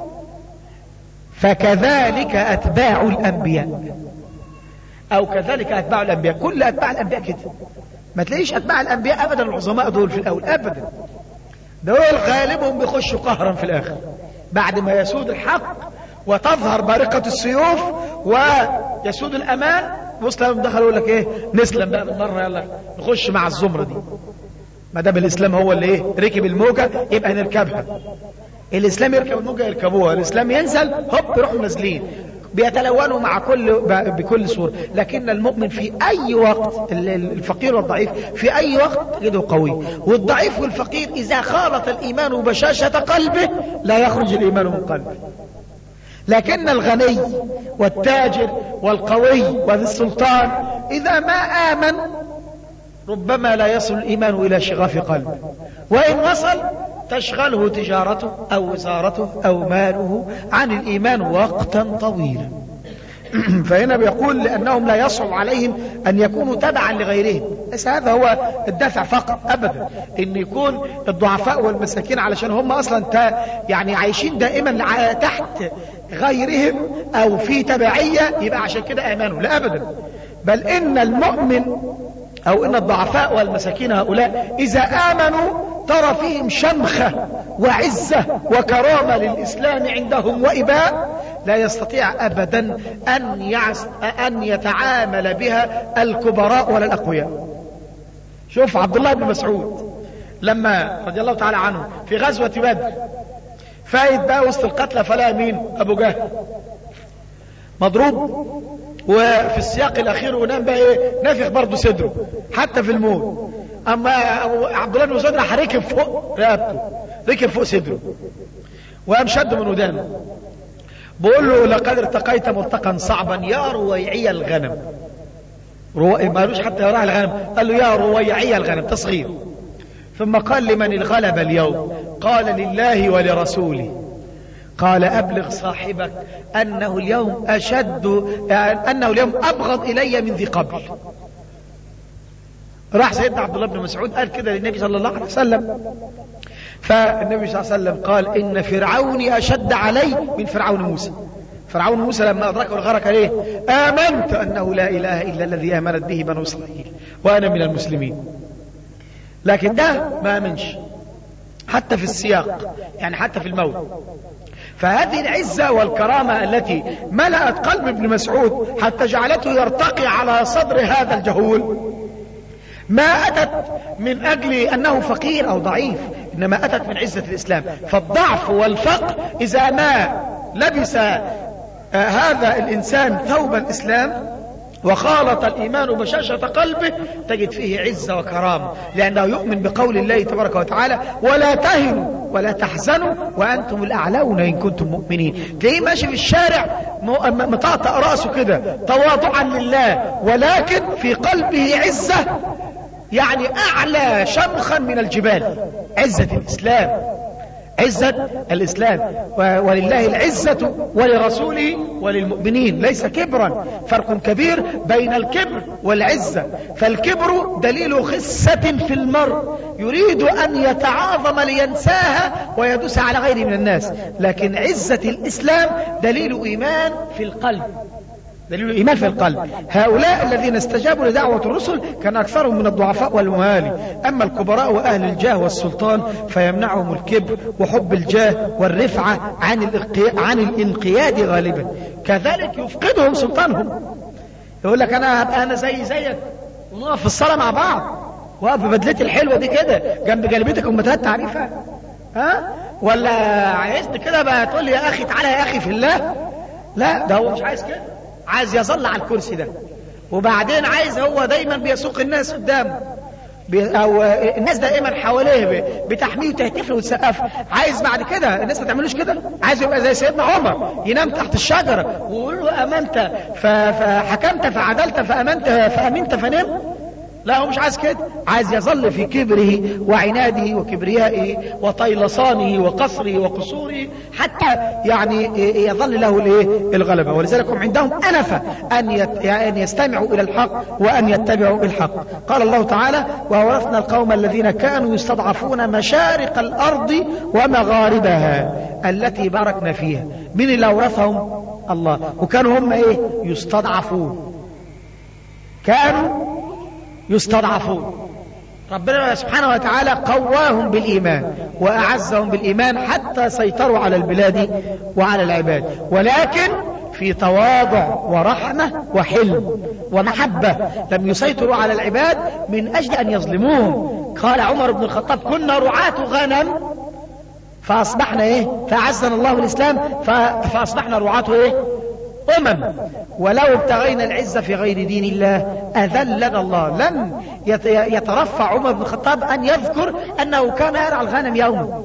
فكذلك أتباع الأنبياء، أو كذلك أتباع الأنبياء. كل أتباع الأنبياء كده، ما تلاقيش أتباع الأنبياء أبدا العظماء دول في الأول أبدا، دول غالبهم بيخشوا قهرا في الآخر بعد ما يسود الحق وتظهر بارقة السيوف ويسود الأمان. مسلم دخل يقول لك ايه، نسلم بقى بالمرة، يلا نخش مع الزمرة دي، ما دام الإسلام هو اللي ايه ركب الموجة يبقى نركبها. الإسلام يركب الموجة يركبوها، الإسلام ينزل هوب يروحوا نازلين، بيتلونوا مع بكل صورة. لكن المؤمن في أي وقت، الفقير والضعيف في أي وقت تجده قوي، والضعيف والفقير إذا خالط الإيمان بشاشة قلبه لا يخرج الإيمان من قلبه. لكن الغني والتاجر والقوي وذي السلطان إذا ما آمن ربما لا يصل الإيمان إلى شغاف قلبه، وإن وصل تشغله تجارته أو وزارته أو ماله عن الإيمان وقتا طويلا. فهنا بيقول لأنهم لا يصعب عليهم أن يكونوا تبعا لغيرهم، ليس هذا هو الدافع فقط أبدا، أن يكون الضعفاء والمساكين علشان هم أصلا يعني عايشين دائما تحت غيرهم أو في تبعية يبقى عشان كده آمنوا، لا أبدا، بل إن المؤمن أو إن الضعفاء والمساكين هؤلاء إذا آمنوا ترى فيهم شمخة وعزة وكرامة للإسلام عندهم وإباء لا يستطيع أبدا أن يتعامل بها الكبراء ولا الأقوياء. شوف عبد الله بن مسعود لما رضي الله تعالى عنه في غزوة بدر فايت بقى وسط القتلى، فلا مين؟ أبو جهل مضروب، وفي السياق الأخير ونام بقى ايه نافخ برضه صدره حتى في الموت. أما عبد الله بن مسعود راح ركب فوق رقبته، ركب فوق صدره وقام شد من ودانه، بقول له لقد ارتقيت مرتقا صعبا يا رويعي الغنم. ما قالوش حتى يا راعي الغنم، قال له يا رويعي الغنم، تصغير. ثم قال لمن الغلب اليوم؟ قال لله ولرسوله. قال أبلغ صاحبك أنه اليوم أبغض إلي من ذي قبل. راح سيدنا عبد الله بن مسعود قال كده للنبي صلى الله عليه وسلم، فالنبي صلى الله عليه وسلم قال إن فرعوني أشد علي من فرعون موسى. فرعون موسى لما أدركه الغرق عليه آمنت أنه لا إله إلا الذي آمنت به بنو إسرائيل وأنا من المسلمين. لكن ده ما آمنش حتى في السياق، يعني حتى في الموت. فهذه العزة والكرامة التي ملأت قلب ابن مسعود حتى جعلته يرتقي على صدر هذا الجهول ما أتت من أجل أنه فقير أو ضعيف، إنما أتت من عزة الإسلام. فالضعف والفقر إذا ما لبس هذا الإنسان ثوب الإسلام وخالط الإيمان بشاشة قلبه تجد فيه عزة وكرامة، لأنه يؤمن بقول الله تبارك وتعالى ولا تهنوا ولا تحزنوا وأنتم الأعلون إن كنتم مؤمنين. تلاقيه ماشي في الشارع مطاطأ رأسه كده تواضعا لله، ولكن في قلبه عزة، يعني أعلى شمخا من الجبال. عزة الإسلام، عزة الإسلام. ولله العزة ولرسوله وللمؤمنين، ليس كبرا، فرق كبير بين الكبر والعزة. فالكبر دليل خسة في المرء يريد أن يتعاظم لينساها ويدوس على غيره من الناس، لكن عزة الإسلام دليل إيمان في القلب، دليل الإيمان في القلب. هؤلاء الذين استجابوا لدعوة الرسل كان أكثرهم من الضعفاء والمهالي، أما الكبراء وأهل الجاه والسلطان فيمنعهم الكبر وحب الجاه والرفعة عن الانقياد غالبا، كذلك يفقدهم سلطانهم. يقول لك أنا زيك ونقف في الصلاة مع بعض، وقف ببدلتي الحلوة دي كده جنب جلبتك أمتها تعريفها، ولا عايزني كده بقى تقول لي يا أخي تعالى يا أخي في الله؟ لا، ده هو مش عايز كده، عايز يظل على الكرسي ده، وبعدين عايز هو دايما بيسوق الناس قدامه، او الناس دائما حواليه بتحميه وتهتف له وتسقف. عايز بعد كده الناس ما تعملوش كده، عايز يبقى زي سيدنا عمر ينام تحت الشجره ويقول له امنت فحكمت فعدلت فامنت فنمت. لا، هو مش عايز كده، عايز يظل في كبره وعناده وكبريائه وطيلصانه وقصره وقصوره حتى يعني يظل له الغلبة. ولذلك هم عندهم أنفة أن يستمعوا إلى الحق وأن يتبعوا الحق. قال الله تعالى: وورثنا القوم الذين كانوا يستضعفون مشارق الأرض ومغاربها التي باركنا فيها. من اللي أورثهم؟ الله. وكانوا هم يستضعفون، كانوا يستضعفون. ربنا سبحانه وتعالى قواهم بالإيمان وأعزهم بالإيمان حتى سيطروا على البلاد وعلى العباد، ولكن في تواضع ورحمة وحلم ومحبة. لم يسيطروا على العباد من أجل أن يظلموهم. قال عمر بن الخطاب: كنا رعاة غنم فأصبحنا فأعزنا الله الإسلام فأصبحنا رعاة أمم، ولو ابتغينا العزة في غير دين الله أذلنا الله. لم يترفع عمر بن الخطاب أن يذكر أنه كان يرعى الغنم يوما.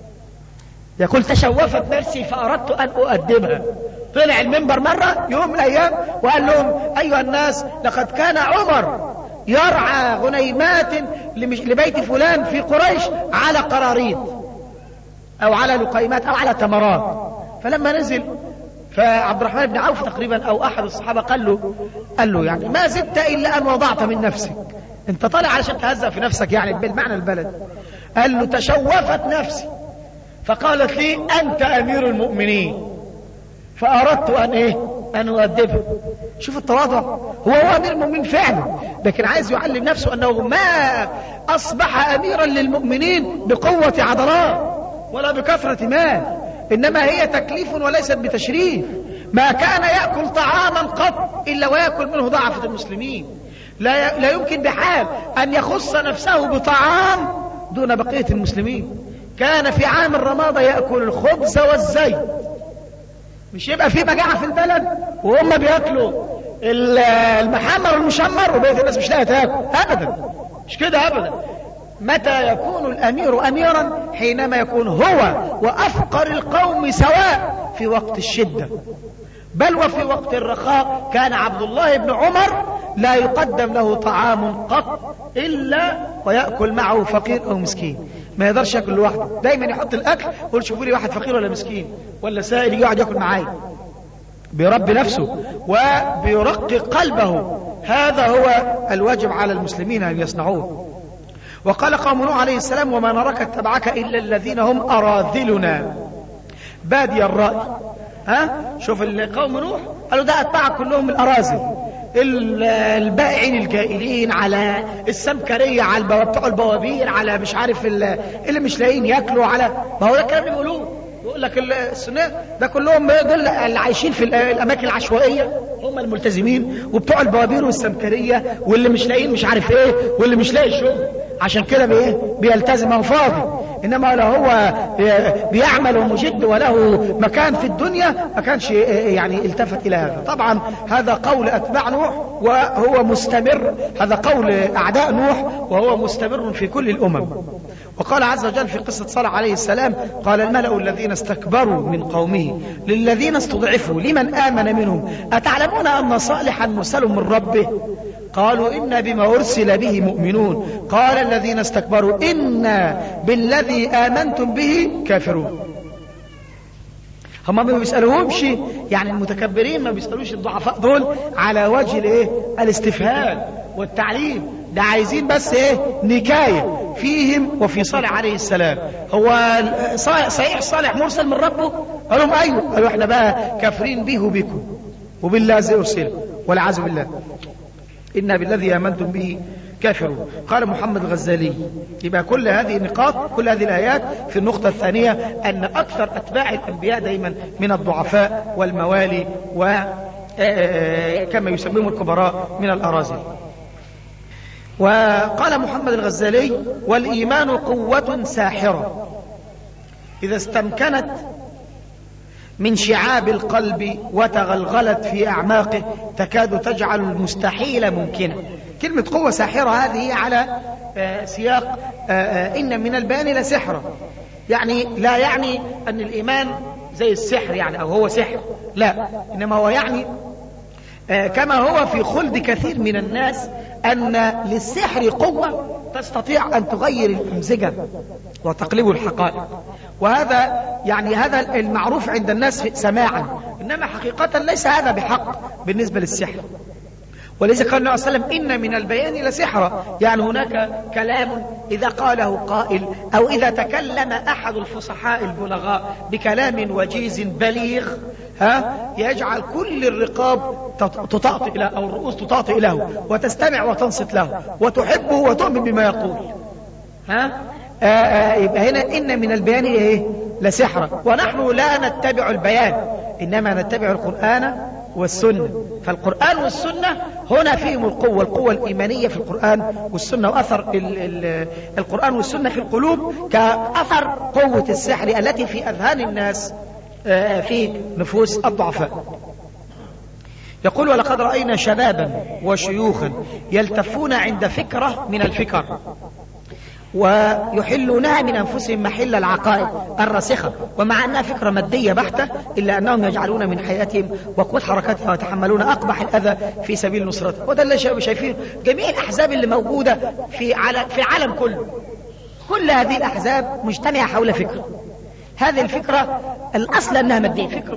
يقول: تشوفت نفسي فأردت أن أؤدبها. طلع المنبر مرة يوم من الأيام وقال لهم: أيها الناس، لقد كان عمر يرعى غنيمات لبيت فلان في قريش على قراريط أو على لقيمات أو على تمرات. فلما نزل فعبد الرحمن بن عوف تقريبا أو أحد الصحابة قال له يعني: ما زدت إلا أن وضعت من نفسك، أنت طالع علشان تهزأ في نفسك يعني بالمعنى البلد. قال له: تشوفت نفسي فقالت لي أنت أمير المؤمنين فأردت أن أؤدبه. شوف التواضع، هو أمير المؤمنين فعلا، لكن عايز يعلم نفسه أنه ما أصبح أميرا للمؤمنين بقوة عضلات ولا بكثرة مال، إنما هي تكليف وليست بتشريف. ما كان يأكل طعاما قط إلا ويأكل منه ضعفة المسلمين. لا يمكن بحال أن يخص نفسه بطعام دون بقية المسلمين. كان في عام الرمادة يأكل الخبز والزيت. مش يبقى في مجاعة في البلد وهم بيأكلوا المحمر والمشمر وبقية الناس مش لاقيه تاكل؟ أبدا، مش كده أبدا. متى يكون الأمير أميرا؟ حينما يكون هو وأفقر القوم سواء في وقت الشدة، بل وفي وقت الرخاء. كان عبد الله بن عمر لا يقدم له طعام قط إلا ويأكل معه فقير أو مسكين، ما يقدرش يأكل لوحده، دايما يحط الأكل ويقول: شوفوا لي واحد فقير ولا مسكين ولا سائل يقعد يأكل معايا. بيربي نفسه وبيرقق قلبه. هذا هو الواجب على المسلمين أن يصنعوه. وقال قوم نوح عليه السلام: وما نراك اتبعك إلا الذين هم أراذلنا بادي الرأي. شوف قوم نوح قالوا: ده اتبعك كلهم الأراذل، البائعين الجائلين على السمكرية، على بتوع البوابير، على مش عارف اللي مش لاقيين ياكلوا، على ما هو ده الكلام اللي بيقولوه. يقول لك السنة ده كلهم دول اللي عايشين في الأماكن العشوائية، هم الملتزمين، وبتوع البوابير والسمكرية، واللي مش لاقيين مش عارف ايه، واللي مش لاقي شغل عشان كده بيلتزم او فاضي. انما لو هو بيعمل ومجد وله مكان في الدنيا ما كانش يعني التفت الى هذا. طبعا هذا قول اتباع نوح وهو مستمر، هذا قول اعداء نوح وهو مستمر في كل الامم. وقال عز وجل في قصة صالح عليه السلام: قال الملأ الذين استكبروا من قومه للذين استضعفوا لمن آمن منهم أتعلمون أن صالحا مرسل من ربه؟ قالوا إنا بما أرسل به مؤمنون. قال الذين استكبروا إنا بالذي آمنتم به كافرون. هم ما بيسألوهمش، يعني المتكبرين ما بيسألوش الضعفاء دول على وجه الاستفهام والتعليم، ده عايزين بس نكاية فيهم وفي صالح عليه السلام. هو صحيح صالح مرسل من ربه؟ قالوا لهم أيوه. قالوا احنا بقى كافرين به وبكم وبالله زي أرسله والعياذ بالله. إنا بالذي آمنتم به كافرون. قال محمد الغزالي: يبقى كل هذه النقاط، كل هذه الآيات في النقطة الثانية أن أكثر أتباع الأنبياء دائما من الضعفاء والموالي وكما يسميهم الكبراء من الأراذل. وقال محمد الغزالي: والإيمان قوة ساحرة إذا استمكنت من شعاب القلب وتغلغلت في أعماقه تكاد تجعل المستحيل ممكنا. كلمة قوة ساحرة هذه على سياق إن من البيان لسحرة، يعني لا يعني أن الإيمان زي السحر يعني أو هو سحر، لا، إنما هو يعني كما هو في خلد كثير من الناس أن للسحر قوة تستطيع أن تغير الأمزجة وتقلب الحقائق، وهذا يعني هذا المعروف عند الناس سماعا، إنما حقيقة ليس هذا بحق بالنسبة للسحر. ولذلك قال النبي صلى الله عليه وسلم: إن من البيان لسحرا، يعني هناك كلام إذا قاله قائل أو إذا تكلم أحد الفصحاء البلغاء بكلام وجيز بليغ يجعل كل الرقاب تطاطئ له أو الرؤوس تطاطئ له وتستمع وتنصت له وتحبه وتؤمن بما يقول. يبقى هنا إن من البيان إيه؟ لسحرا. ونحن لا نتبع البيان، إنما نتبع القرآن والسنة. فالقرآن والسنة هنا فيهم القوة الإيمانية في القرآن والسنة، وأثر القرآن والسنة في القلوب كأثر قوة السحر التي في أذهان الناس في نفوس الضعفاء. يقول: ولقد رأينا شبابا وشيوخا يلتفون عند فكرة من الفكر ويحلونها من أنفسهم محل العقائد الراسخة، ومع أنها فكرة مادية بحتة إلا أنهم يجعلون من حياتهم وقود حركاتها ويتحملون أقبح الأذى في سبيل نصرتها. وده اللي شايفين جميع الأحزاب اللي موجودة في العالم كله، كل هذه الأحزاب مجتمعة حول فكرة. هذه الفكرة الأصل أنها مادية، فكر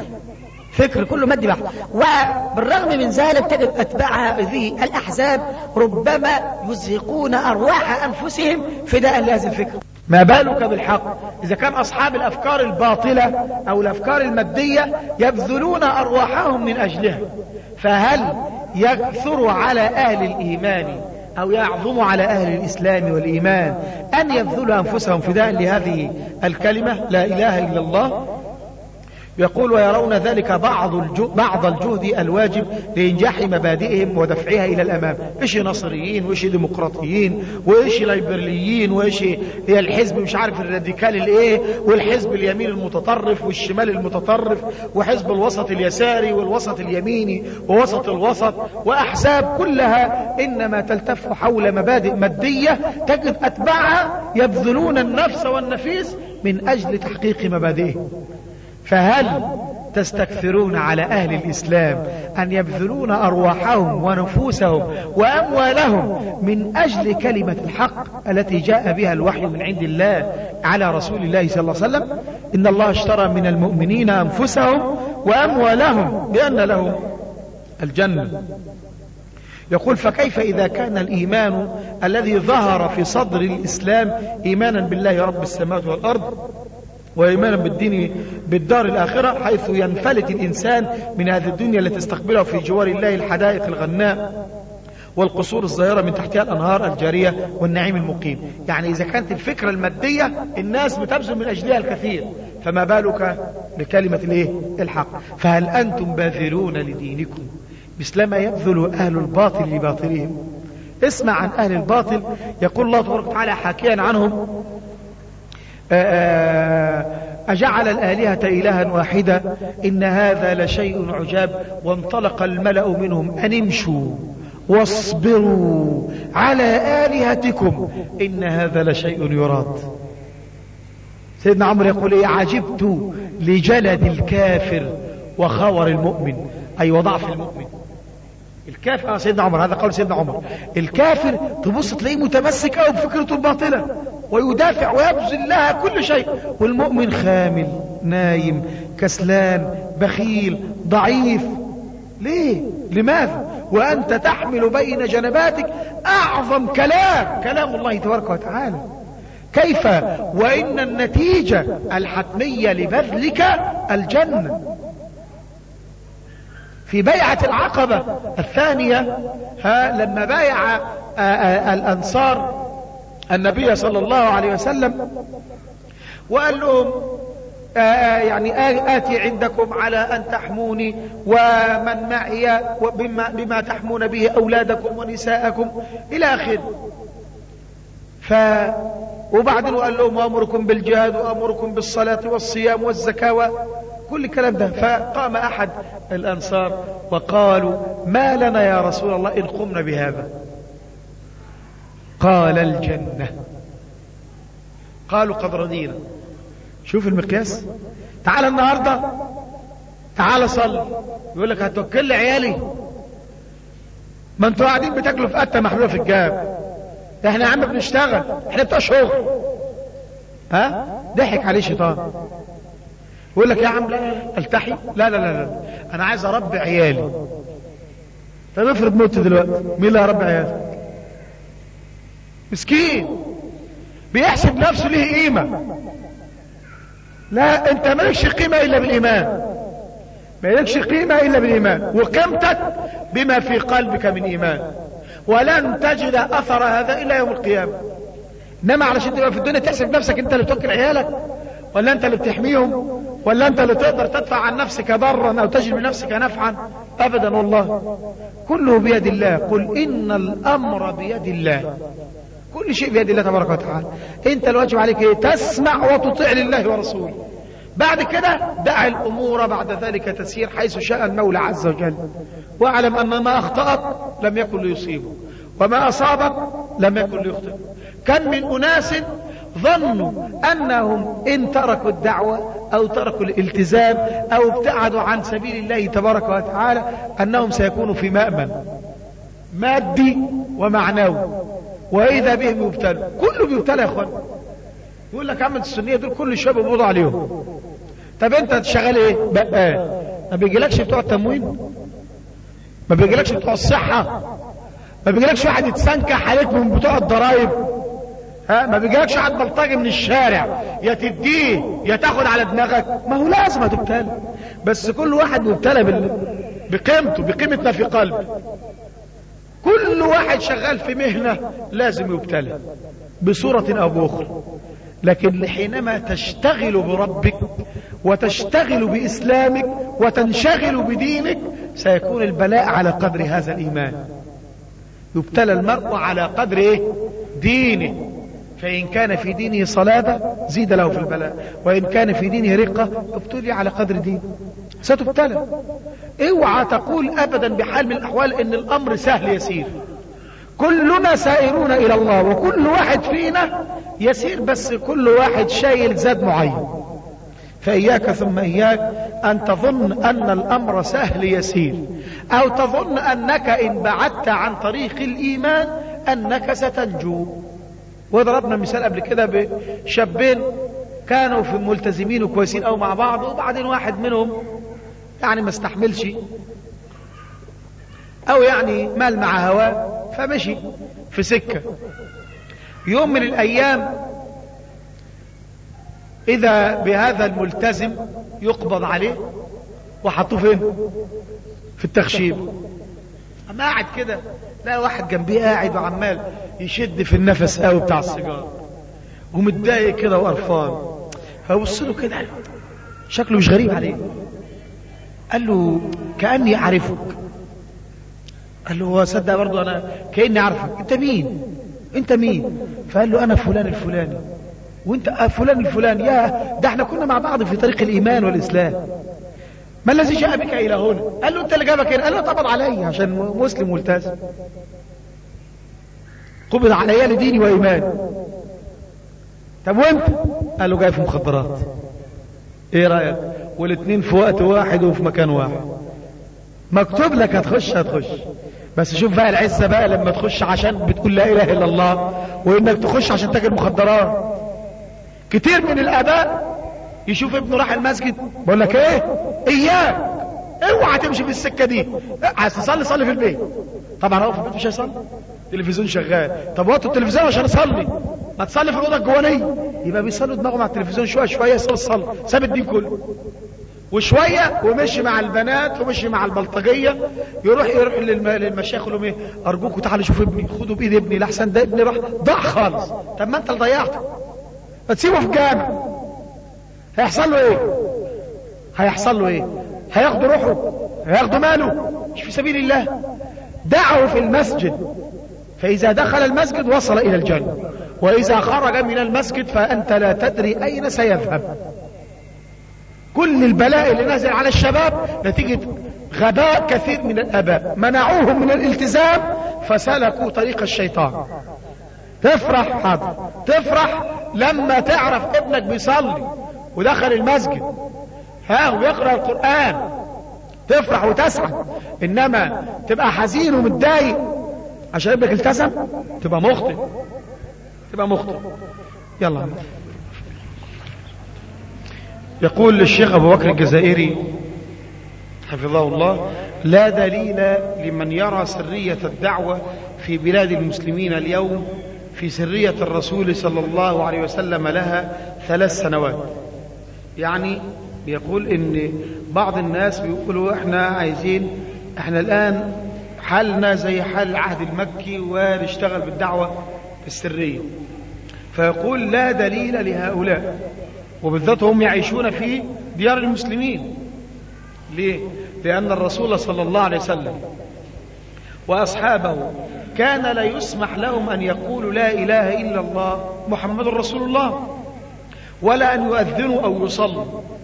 كله مادي بحت، وبالرغم من ذلك تجد أتباع هذه الأحزاب ربما يزهقون أرواح أنفسهم فداء لهذه الفكرة. ما بالك بالحق إذا كان أصحاب الأفكار الباطلة أو الأفكار المادية يبذلون أرواحهم من أجلها، فهل يكثر على أهل الإيمان أو يعظم على أهل الإسلام والإيمان أن يبذلوا أنفسهم فداء لهذه الكلمة لا إله إلا الله؟ يقول: ويرون ذلك بعض الجهد الواجب لإنجاح مبادئهم ودفعها إلى الأمام. إيش نصريين وإيش ديمقراطيين وإيش ليبراليين وإيش هي الحزب مش عارف الراديكال الإيه والحزب اليمين المتطرف والشمال المتطرف وحزب الوسط اليساري والوسط اليميني ووسط الوسط، وأحزاب كلها إنما تلتف حول مبادئ مادية تجد أتباعها يبذلون النفس والنفيس من أجل تحقيق مبادئهم. فهل تستكثرون على أهل الإسلام أن يبذلون أرواحهم ونفوسهم وأموالهم من أجل كلمة الحق التي جاء بها الوحي من عند الله على رسول الله صلى الله عليه وسلم؟ إن الله اشترى من المؤمنين أنفسهم وأموالهم بأن لهم الجنة. يقول: فكيف إذا كان الإيمان الذي ظهر في صدر الإسلام إيمانا بالله رب السماوات والأرض وإيمانا بالدار الآخرة، حيث ينفلت الإنسان من هذه الدنيا التي تستقبله في جوار الله الحدائق الغناء والقصور الظاهرة من تحتها الأنهار الجارية والنعيم المقيم. يعني إذا كانت الفكرة المادية الناس بتبذل من أجلها الكثير، فما بالك بكلمة الحق؟ فهل أنتم باذلون لدينكم مثل ما يبذل أهل الباطل لباطلهم؟ اسمع عن أهل الباطل. يقول الله تبارك وتعالى حاكيا عنهم: أجعل الآلهة إلها واحدة إن هذا لشيء عجاب وانطلق الملأ منهم أن امشوا واصبروا على آلهتكم إن هذا لشيء يراد. سيدنا عمرو يقول: عجبت لجلد الكافر وخور المؤمن، أي وضعف المؤمن. الكافر سيدنا عمر، هذا قول سيدنا عمر، الكافر تبص تلاقيه متمسك أو بفكرته الباطلة ويدافع ويبذل لها كل شيء، والمؤمن خامل نايم كسلان بخيل ضعيف. ليه؟ لماذا؟ وأنت تحمل بين جنباتك أعظم كلام الله تبارك وتعالى. كيف وإن النتيجة الحتمية لبذلك الجنة؟ في بيعة العقبة الثانية لما بايع الأنصار النبي صلى الله عليه وسلم وقال لهم يعني آتي عندكم على أن تحموني ومن معي بما تحمون به أولادكم ونساءكم إلى آخره. وبعدين قال لهم: وأمركم بالجهاد وأمركم بالصلاة والصيام والزكاة كل الكلام ده. فقام أحد الأنصار وقالوا: ما لنا يا رسول الله إن قمنا بهذا؟ قال: الجنة. قالوا: قد رضينا. شوف المقياس. تعال النهاردة، تعال صل، يقول لك: هتوكل لي عيالي؟ ما انتوا قاعدين بتاكلوا في قتة محلولة في الجاب. احنا يا عم بنشتغل، احنا بتوع شغل. ضحك عليه شيطان. يقول لك يا عم لا التحي، لا انا عايز اربي عيالي. طب افرض موت دلوقتي، مين اللي هيربي عيالك؟ مسكين بيحسب نفسه ليه قيمة. لا، انت مالكش قيمة الا بالايمان، مالكش قيمة الا بالايمان، وقيمتك بما في قلبك من ايمان، ولن تجد اثر هذا الا يوم القيامة. انما علشان تبقى في الدنيا تحسب نفسك انت اللي بتوكل عيالك، ولا انت اللي بتحميهم، ولا انت اللي تقدر تدفع عن نفسك ضرا او تجلب لنفسك نفعا، ابدا والله. كله بيد الله. قل ان الامر بيد الله، كل شيء بيد الله تبارك وتعالى. انت الواجب عليك ايه؟ تسمع وتطيع لله ورسوله. بعد كده دع الامور بعد ذلك تسير حيث شاء المولى عز وجل، واعلم ان ما اخطأك لم يكن ليصيبه، وما اصابك لم يكن ليخطئك. كم من اناس ظنوا انهم ان تركوا الدعوة او تركوا الالتزام او ابتعدوا عن سبيل الله تبارك وتعالى انهم سيكونوا في مأمن مادي ومعنوي، واذا بهم يبتلوا. كله بيبتلى يا اخوان. يقول لك عمل السنية دول كل الشباب بيقبضوا عليهم. طب انت شغال ايه؟ بقى ما بيجيلكش بتوع التموين؟ ما بيجيلكش بتوع الصحة؟ ما بيجيلكش واحد يتسنكح عليك من بتوع الضرايب؟ ما بيجيلكش واحد بلطجي من الشارع يا تديه يا تاخد على دماغك؟ ما هو لازم هتبتلى، بس كل واحد مبتلى بقيمته، بقيمة ما في قلبه. كل واحد شغال في مهنة لازم يبتلى بصورة او باخرى. لكن حينما تشتغل بربك وتشتغل بإسلامك وتنشغل بدينك سيكون البلاء على قدر هذا الإيمان. يبتلى المرء على قدر إيه؟ دينه. فإن كان في دينه صلابة زيد له في البلاء، وإن كان في دينه رقة ابتلي على قدر دينه. ستبتلى. اوعى تقول أبدا بحال من الأحوال إن الأمر سهل يسير. كلنا سائرون إلى الله، وكل واحد فينا يسير، بس كل واحد شايل زاد معين. فإياك ثم إياك أن تظن أن الأمر سهل يسير، أو تظن أنك إن بعدت عن طريق الإيمان أنك ستنجو. وضربنا مثال قبل كده بشابين كانوا في ملتزمين وكويسين أو مع بعض، وبعدين واحد منهم يعني ما استحملش أو يعني مال مع هواه فمشي في سكة. يوم من الأيام إذا بهذا الملتزم يقبض عليه وحطوه فين؟ في التخشيب. أما قاعد كده لا واحد جنبيه قاعد وعمال يشد في النفس قوي بتاع السيجار ومتضايق كده وقرفان. فبص له كده شكله مش غريب عليه، قال له كأني أعرفك. قال له هو صدق برضه أنا كأني أعرفك. أنت مين؟ أنت مين؟ فقال له أنا فلان الفلاني. وأنت فلان الفلاني؟ يا ده احنا كنا مع بعض في طريق الإيمان والإسلام. ما الذي جاء بك إلى هنا؟ قال له أنت اللي جابك هنا. قال له قبض علي عشان مسلم ملتزم، قبض علي لديني وإيماني. طب وانت؟ قال له جاي في مخدرات. ايه رأيك؟ والاثنين في وقت واحد وفي مكان واحد. مكتوب لك هتخش هتخش، بس شوف بقى العزة بقى لما تخش عشان بتقول لا إله إلا الله، وإنك تخش عشان تاجر مخدرات. كتير من الآباء يشوف ابنه راح المسجد بقول لك ايه؟ إياك اوعى تمشي في السكة دي. عايز تصلي صلي في البيت. طبعا هو في البيت مش هيصلي، التلفزيون شغال. طب وقت التلفزيون عشان اصلي، ما تصلي في الأوضة الجوانية. يبقى بيصلوا دماغه مع التلفزيون شوية شوية يصلي، ساب الدين كله. وشوية ومشي مع البنات ومشي مع البلطجية، يروح للمشايخ يقول لهم ايه؟ ارجوكوا تعالوا شوفوا ابني، خدوا بايد ابني لحسن ده ابني راح ضاع خالص. طب ما انت اللي ضيعته، ما تسيبه في جامع. هيحصل له ايه؟ هيحصل له ايه؟ هياخدوا روحه، هياخدوا ماله، مش في سبيل الله. دعه في المسجد، فإذا دخل المسجد وصل إلى الجنة، وإذا خرج من المسجد فأنت لا تدري أين سيذهب. كل البلاء اللي نازل على الشباب نتيجة غباء كثير من الآباء، منعوهم من الالتزام فسلكوا طريق الشيطان. تفرح حاضر، تفرح لما تعرف ابنك بيصلي ودخل المسجد ويقرأ القرآن تفرح وتسعد. انما تبقى حزين ومتضايق عشان ابنك التزم تبقى مخطئ. يلا. يقول الشيخ ابو بكر الجزائري حفظه الله: لا دليل لمن يرى سرية الدعوة في بلاد المسلمين اليوم في سرية الرسول صلى الله عليه وسلم لها 3 سنوات. يعني بيقول ان بعض الناس بيقولوا احنا الان حالنا زي حال العهد المكي ونشتغل بالدعوة السرية. فيقول لا دليل لهؤلاء، وبالذات هم يعيشون في ديار المسلمين. ليه؟ لأن الرسول صلى الله عليه وسلم وأصحابه كان لا يسمح لهم أن يقولوا لا إله إلا الله محمد رسول الله، ولا أن يؤذنوا أو يصلوا.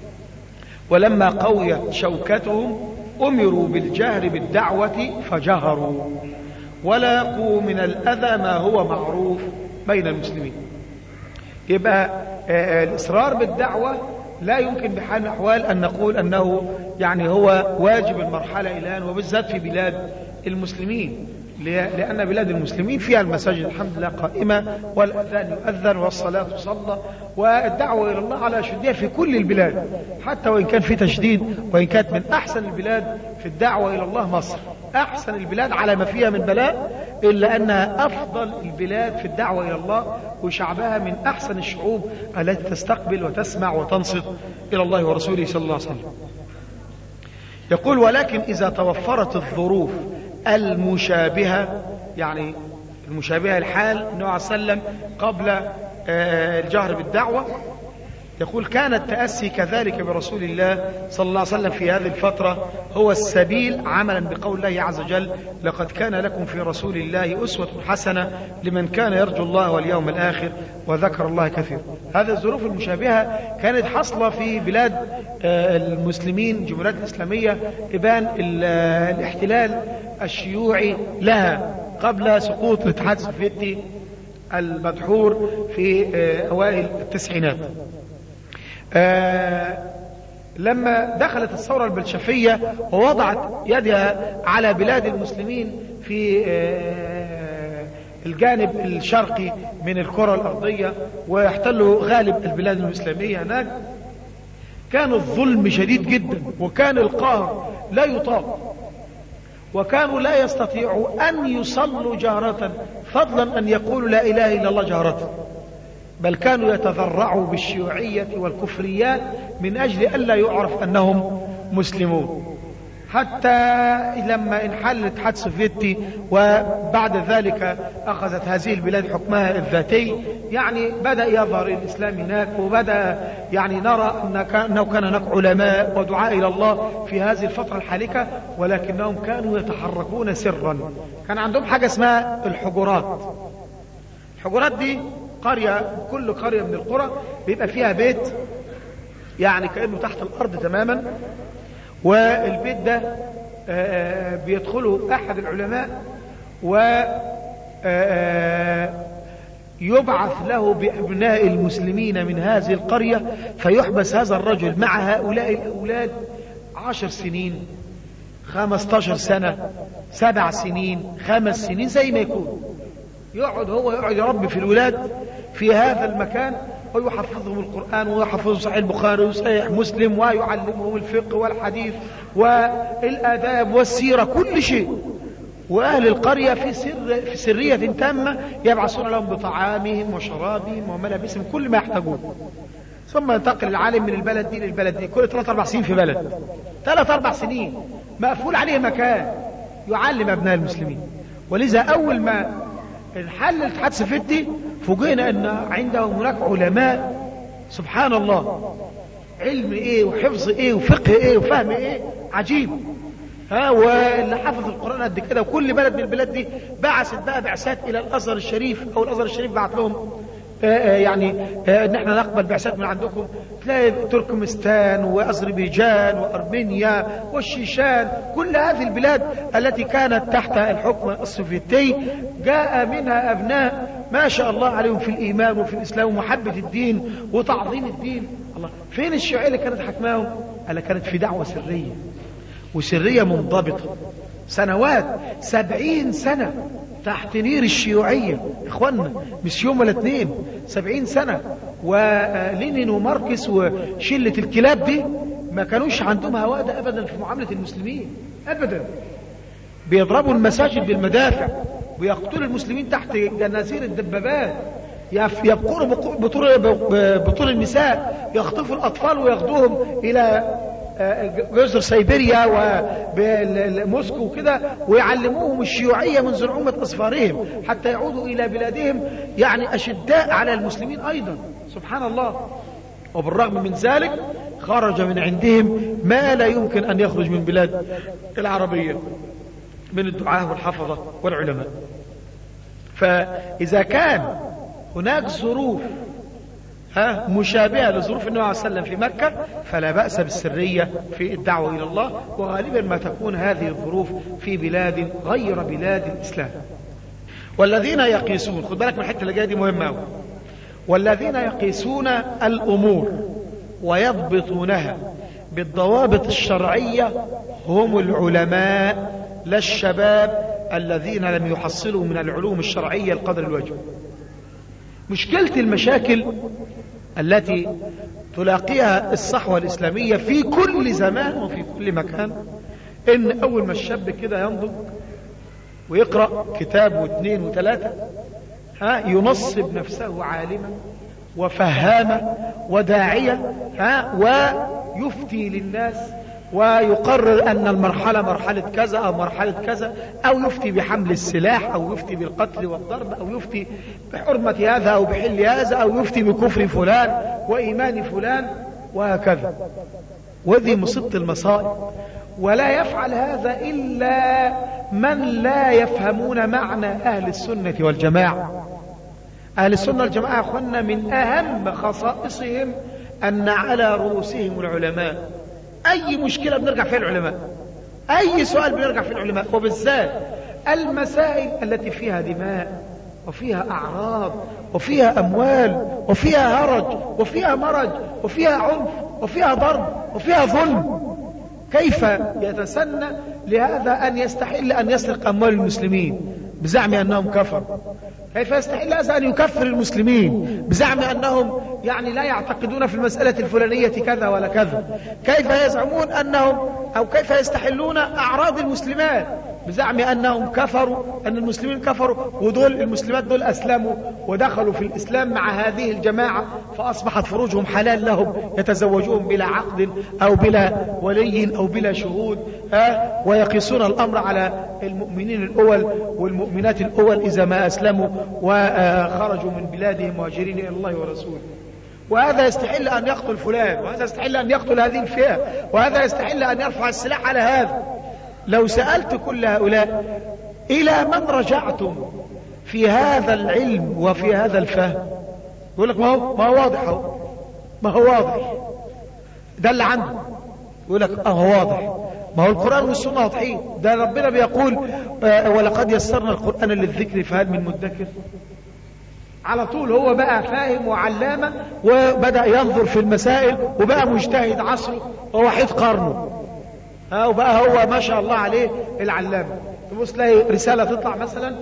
ولما قويت شوكتهم أمروا بالجهر بالدعوة فجهروا، ولاقوا من الأذى ما هو معروف بين المسلمين. يبقى الإصرار بالدعوة لا يمكن بحال من الأحوال أن نقول أنه يعني هو واجب المرحلة الآن، وبالذات في بلاد المسلمين، لأن بلاد المسلمين فيها المساجد الحمد لله قائمة، والأذان يؤذن والصلاة تصلى، والدعوة إلى الله على شدية في كل البلاد، حتى وإن كان في تشديد. وإن كانت من أحسن البلاد في الدعوة إلى الله مصر، أحسن البلاد على ما فيها من بلاء، إلا أنها أفضل البلاد في الدعوة إلى الله، وشعبها من أحسن الشعوب التي تستقبل وتسمع وتنصت إلى الله ورسوله صلى الله عليه وسلم. يقول: ولكن إذا توفرت الظروف المشابهة، يعني المشابهة الحال النبي عليه وسلم قبل الجهر بالدعوة، يقول كان التأسي كذلك برسول الله صلى الله عليه وسلم في هذه الفترة هو السبيل، عملا بقول الله عز وجل: لقد كان لكم في رسول الله أسوة حسنة لمن كان يرجو الله واليوم الآخر وذكر الله كثيرا. هذه الظروف المشابهة كانت حصلة في بلاد المسلمين، الجمهوريات الإسلامية، إبان الاحتلال الشيوعي لها قبل سقوط الاتحاد السوفيتي المدحور في أوائل التسعينات. لما دخلت الثورة البلشفية ووضعت يدها على بلاد المسلمين في الجانب الشرقي من الكرة الأرضية ويحتلوا غالب البلاد الإسلامية هناك، كان الظلم شديد جدا، وكان القهر لا يطاق، وكانوا لا يستطيعوا أن يصلوا جهرة، فضلا أن يقولوا لا إله إلا الله جهرة، بل كانوا يتذرعوا بالشيوعية والكفريات من أجل ألا يعرف أنهم مسلمون. حتى لما انحل الاتحاد السوفيتي وبعد ذلك أخذت هذه البلاد حكمها الذاتي، يعني بدأ يظهر الإسلام هناك، وبدأ يعني نرى أنه كان هناك علماء ودعاء إلى الله في هذه الفترة الحالكة، ولكنهم كانوا يتحركون سرا. كان عندهم حاجة اسمها الحجرات. الحجرات دي قرية، كل قرية من القرى بيبقى فيها بيت يعني كأنه تحت الأرض تماما، والبيت ده بيدخله أحد العلماء ويبعث له بأبناء المسلمين من هذه القرية، فيحبس هذا الرجل مع هؤلاء الأولاد 10 سنين 15 سنة 7 سنين 5 سنين زي ما يكون، يقعد يربي في الولاد في هذا المكان، ويحفظهم القرآن ويحفظهم صحيح البخاري وصحيح مسلم، ويعلمهم الفقه والحديث والآداب والسيرة، كل شيء. وأهل القرية في سرية تامة يبعثون لهم بطعامهم وشرابهم وملابسهم كل ما يحتاجون، ثم ينتقل العالم من البلد دي للبلد دي، كل 3-4 سنين في بلد، 3-4 سنين مقفول عليه مكان يعلم أبناء المسلمين. ولذا أول ما انحل الاتحاد السوفيتي فوجئنا أن عندهم هناك علماء سبحان الله، علم إيه وحفظ إيه وفقه إيه وفهم إيه عجيب، واللي حفظ القرآن قد كده. وكل بلد من البلاد دي بعثت بقى بعثات إلى الأزهر الشريف، أو الأزهر الشريف بعت لهم يعني ان احنا نقبل بعثات من عندكم. تلاقي تركمستان واذربيجان وارمينيا والشيشان، كل هذه البلاد التي كانت تحت الحكم السوفيتي جاء منها ابناء ما شاء الله عليهم في الايمان وفي الاسلام ومحبة الدين وتعظيم الدين. الله، فين الشيوعية اللي كانت حكماهم؟ قال كانت في دعوة سرية، وسرية منضبطة، سنوات 70 سنة تحت نير الشيوعية إخواننا، مش يوم ولا اتنين، 70 سنة. ولينين وماركس وشلة الكلاب دي ما كانوش عندهم هوادة أبدا في معاملة المسلمين أبدا. بيضربوا المساجد بالمدافع ويقتلوا المسلمين تحت جنازير الدبابات، يبقروا بطول النساء، يخطفوا الأطفال وياخدوهم إلى جزر سيبيريا وموسكو وكده، ويعلموهم الشيوعية منذ نعومة أصفارهم حتى يعودوا إلى بلادهم يعني أشداء على المسلمين أيضا، سبحان الله. وبالرغم من ذلك خرج من عندهم ما لا يمكن أن يخرج من بلاد العربية من الدعاة والحفظة والعلماء. فإذا كان هناك ظروف مشابهة لظروف النبي عليه الصلاة والسلام في مكة فلا بأس بالسرية في الدعوة إلى الله، وغالبا ما تكون هذه الظروف في بلاد غير بلاد الإسلام. والذين يقيسون، خد بالك من الحتة اللي جاية دي مهمة أوي، والذين يقيسون الأمور ويضبطونها بالضوابط الشرعية هم العلماء لا الشباب الذين لم يحصلوا من العلوم الشرعية القدر الواجب. مشكلة المشاكل التي تلاقيها الصحوة الإسلامية في كل زمان وفي كل مكان إن أول ما الشاب كده ينضج ويقرأ كتاب واثنين وثلاثة ينصب نفسه عالما وفهاما وداعيا ويفتي للناس ويقرر أن المرحلة مرحلة كذا أو مرحلة كذا، أو يفتي بحمل السلاح أو يفتي بالقتل والضرب أو يفتي بحرمة هذا أو بحل هذا أو يفتي بكفر فلان وإيمان فلان وهكذا. وذي مصيبة المصائب. ولا يفعل هذا إلا من لا يفهمون معنى أهل السنة والجماعة. أهل السنة والجماعة أخوانا من أهم خصائصهم أن على رؤوسهم العلماء. أي مشكلة بنرجع فيها العلماء، أي سؤال بنرجع فيه العلماء، وبالذات المسائل التي فيها دماء وفيها أعراض وفيها أموال وفيها هرج وفيها مرج وفيها عنف وفيها ضرب وفيها ظلم. كيف يتسنى لهذا أن يستحل أن يسرق أموال المسلمين بزعم أنهم كفر؟ كيف يستحل هذا أن يكفر المسلمين بزعم أنهم يعني لا يعتقدون في المسألة الفلانية كذا ولا كذا؟ كيف يزعمون أنهم أو كيف يستحلون أعراض المسلمات بزعم أنهم كفروا، أن المسلمين كفروا ودول المسلمات دول أسلموا ودخلوا في الإسلام مع هذه الجماعة فأصبحت فروجهم حلال لهم، يتزوجون بلا عقد أو بلا ولي أو بلا شهود، ويقيسون الأمر على المؤمنين الأول والمؤمنات الأول إذا ما أسلموا وخرجوا من بلادهم مهاجرين إلى الله ورسوله. وهذا يستحل أن يقتل فلان، وهذا يستحل أن يقتل هذه الفئة، وهذا يستحل أن يرفع السلاح على هذا. لو سألت كل هؤلاء إلى من رجعتم في هذا العلم وفي هذا الفهم، يقول لك ما هو واضح، ما هو واضح، ده اللي عنده يقول لك هو واضح، ما هو القرآن والسنة واضحين، ده ربنا بيقول ولقد يسرنا القرآن للذكر فهل من مدكر. على طول هو بقى فاهم وعلامة وبدأ ينظر في المسائل وبقى مجتهد عصره ووحيد قرنه، وبقى هو ما شاء الله عليه العلامة. تبص تلاقي رسالة تطلع مثلا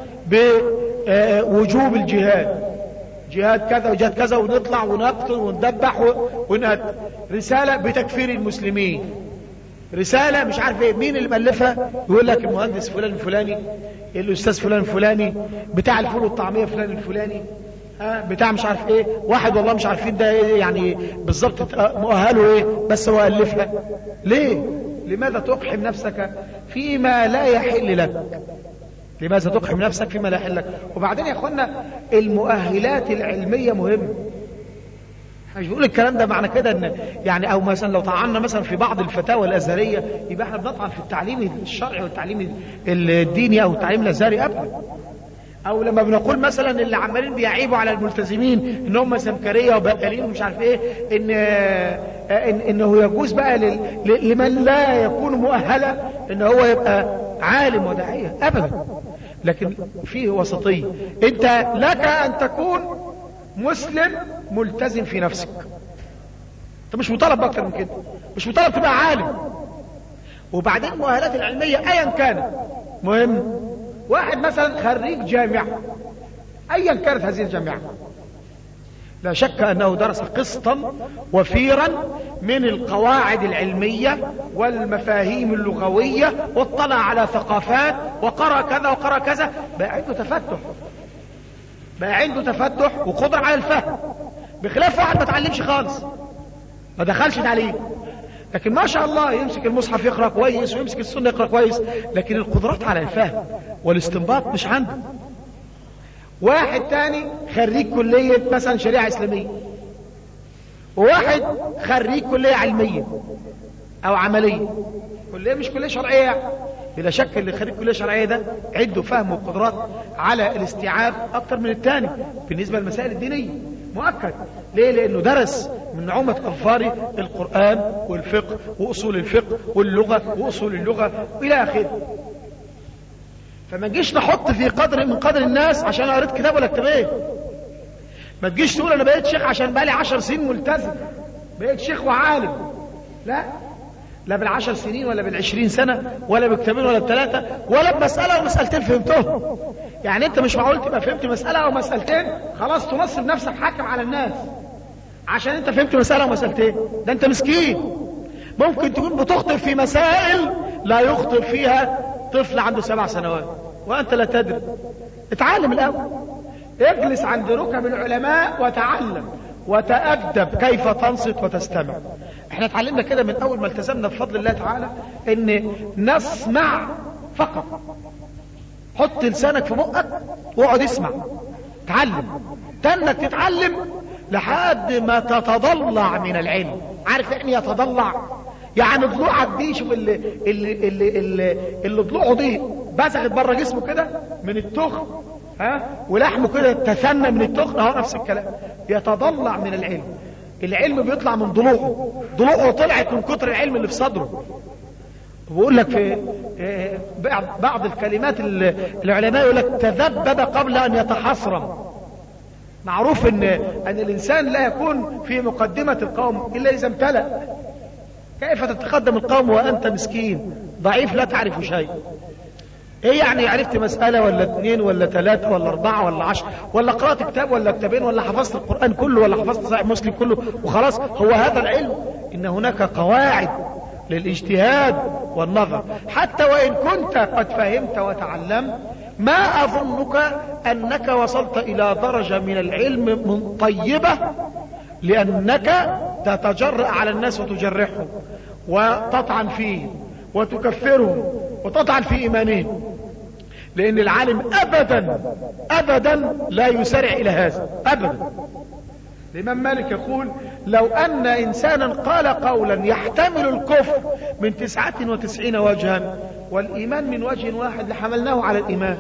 بوجوب الجهاد، جهاد كذا وجهاد كذا، ونطلع ونقتل وندبح ونقتل. رسالة بتكفير المسلمين، رسالة مش عارف ايه، مين اللي مؤلفها؟ يقول لك المهندس فلان الفلاني، الاستاذ فلان الفلاني، بتاع الفول والطعمية فلان الفلاني، بتاع مش عارف ايه، واحد والله مش عارفين ده ايه يعني بالظبط مؤهله ايه، بس هو ألفها. ليه؟ لماذا تقحم نفسك فيما لا يحل لك؟ لماذا تقحم نفسك فيما لا يحل لك؟ وبعدين يا اخوانا المؤهلات العلمية مهمة. مش بقول الكلام ده معنى كده ان يعني او مثلا لو طعنا مثلا في بعض الفتاوى الازهريه يبقى احنا بنطعن في التعليم الشرعي والتعليم الديني او التعليم الازهري ابدا. او لما بنقول مثلا اللي عمالين بيعيبوا على الملتزمين ان هم سمكريه وبقالين ومش عارف ايه، انه يجوز بقى لمن لا يكون مؤهلا ان هو يبقى عالم وداعيه ابدا. لكن فيه وسطيه، انت لك ان تكون مسلم ملتزم في نفسك، انت مش مطالب اكتر من كده، مش مطالب تبقى عالم، وبعدين المؤهلات العلمية ايا كانت مهم. واحد مثلا خريج جامعة ايا كانت هذه الجامعة، لا شك انه درس قسطا وفيرا من القواعد العلمية والمفاهيم اللغوية، واطلع على ثقافات وقرأ كذا وقرأ كذا، بقى عنده تفتح وقدرة على الفهم، بخلاف واحد ما تعلمش خالص ما دخلش تعليم، لكن ما شاء الله يمسك المصحف يقرأ كويس ويمسك السنة يقرأ كويس، لكن القدرات على الفهم والاستنباط مش عنده. واحد تاني خريج كلية مثلا شريعة إسلامية، وواحد خريج كلية علمية أو عملية، كلية مش كلية شرعية، بلا شك اللي خريج كلية شرعية ده عنده فهم وقدرات على الاستيعاب أكتر من التاني بالنسبة للمسائل الدينية، مؤكد. ليه؟ لأنه درس من نعومة أظفاره القرآن والفقه وأصول الفقه واللغة وأصول اللغة إلى آخره. فما تجيش نحط في قدر من قدر الناس عشان قريت كتاب ولا كتابين. ما تجيش تقول انا بقيت شيخ عشان بقالي 10 سنين ملتزم، بقيت شيخ وعالم. لا بال10 سنين ولا بال20 سنة ولا بكتابين ولا ب3 ولا بمسألة او مسألتين فهمتهم. يعني انت مش معقول تبقى فهمت مسألة او مسألتين خلاص تنصب نفسك حاكم على الناس عشان انت فهمت مسألة او مسألتين. ده انت مسكين، ممكن تكون بتخطئ في مسائل لا يخطئ فيها طفل عنده 7 سنوات وانت لا تدري. اتعلم الاول، اجلس عند ركب العلماء وتعلم وتأدب كيف تنصت وتستمع. احنا اتعلمنا كده من اول ما التزمنا بفضل الله تعالى ان نسمع فقط. حط لسانك في بقك واقعد اسمع، تعلم، تنك تتعلم لحد ما تتضلع من العلم. عارف يعني يتضلع؟ يعني ضلوعك دي، شوف اللي ضلوعه دي بزغت بره جسمه كده من التخن، ولحمه كده تثنى من التخن، اهو نفس الكلام. يتضلع من العلم، العلم بيطلع من ضلوعه طلعت من كتر العلم اللي في صدره. بقول لك في بعض الكلمات العلماء يقول لك تذبذب قبل ان يتحصرم. معروف ان الانسان لا يكون في مقدمة القوم الا اذا امتلأ. كيف تتقدم القوم وانت مسكين ضعيف لا تعرف شيء؟ ايه يعني عرفت مسألة ولا 2 ولا 3 ولا 4 ولا 10 ولا قرأت كتاب ولا كتابين ولا حفظت القرآن كله ولا حفظت صحيح مسلم كله وخلاص هو هذا العلم؟ ان هناك قواعد للاجتهاد والنظر. حتى وان كنت قد فهمت وتعلمت ما اظنك انك وصلت الى درجة من العلم من طيبة لانك تتجرأ على الناس وتجرحهم وتطعن فيهم وتكفرهم وتطعن في ايمانهم. لان العالم ابدا لا يسارع الى هذا ابدا. الامام مالك يقول لو ان انسانا قال قولا يحتمل الكفر من 99 وجها والايمان من وجه واحد لحملناه على الايمان.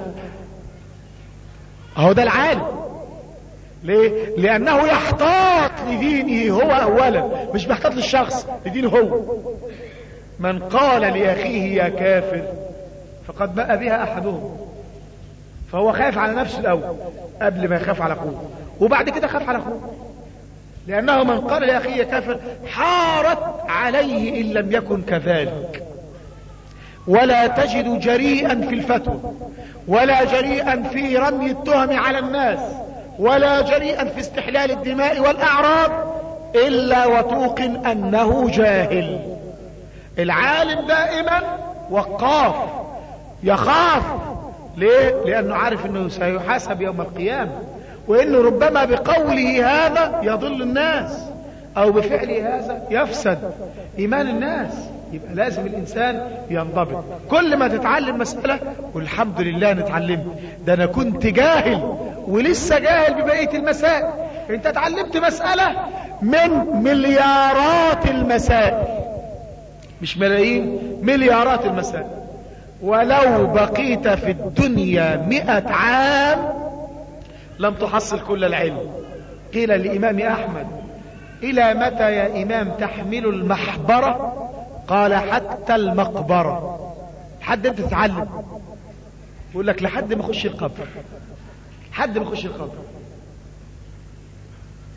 اهو ده العالم. ليه؟ لانه يحتاط لدينه هو اولا، مش بيحتاط للشخص، لدينه هو. من قال لاخيه يا كافر فقد باء بها احدهم، فهو خايف على نفسه الاول قبل ما يخاف على اخوه، وبعد كده خاف على اخوه. لانه من قال لاخيه يا كافر حارت عليه ان لم يكن كذلك. ولا تجد جريئا في الفتوى ولا جريئا في رمي التهم على الناس ولا جريئا في استحلال الدماء والاعراض الا وتوقن انه جاهل. العالم دائما وقاف، يخاف. ليه؟ لانه عارف انه سيحاسب يوم القيامة، وانه ربما بقوله هذا يضل الناس او بفعله هذا يفسد ايمان الناس. يبقى لازم الانسان ينضبط. كل ما تتعلم مسألة والحمد لله نتعلمت، ده انا كنت جاهل ولسه جاهل ببقية المسائل. انت اتعلمت مسألة من مليارات المسائل، مش ملايين، مليارات المسائل. ولو بقيت في الدنيا 100 عام لم تحصل كل العلم. قيل لإمام أحمد إلى متى يا إمام تحمل المحبرة؟ قال حتى المقبرة. لحد امتى تتعلم؟ يقول لك لحد ما اخش القبر، لحد ما اخش القبر.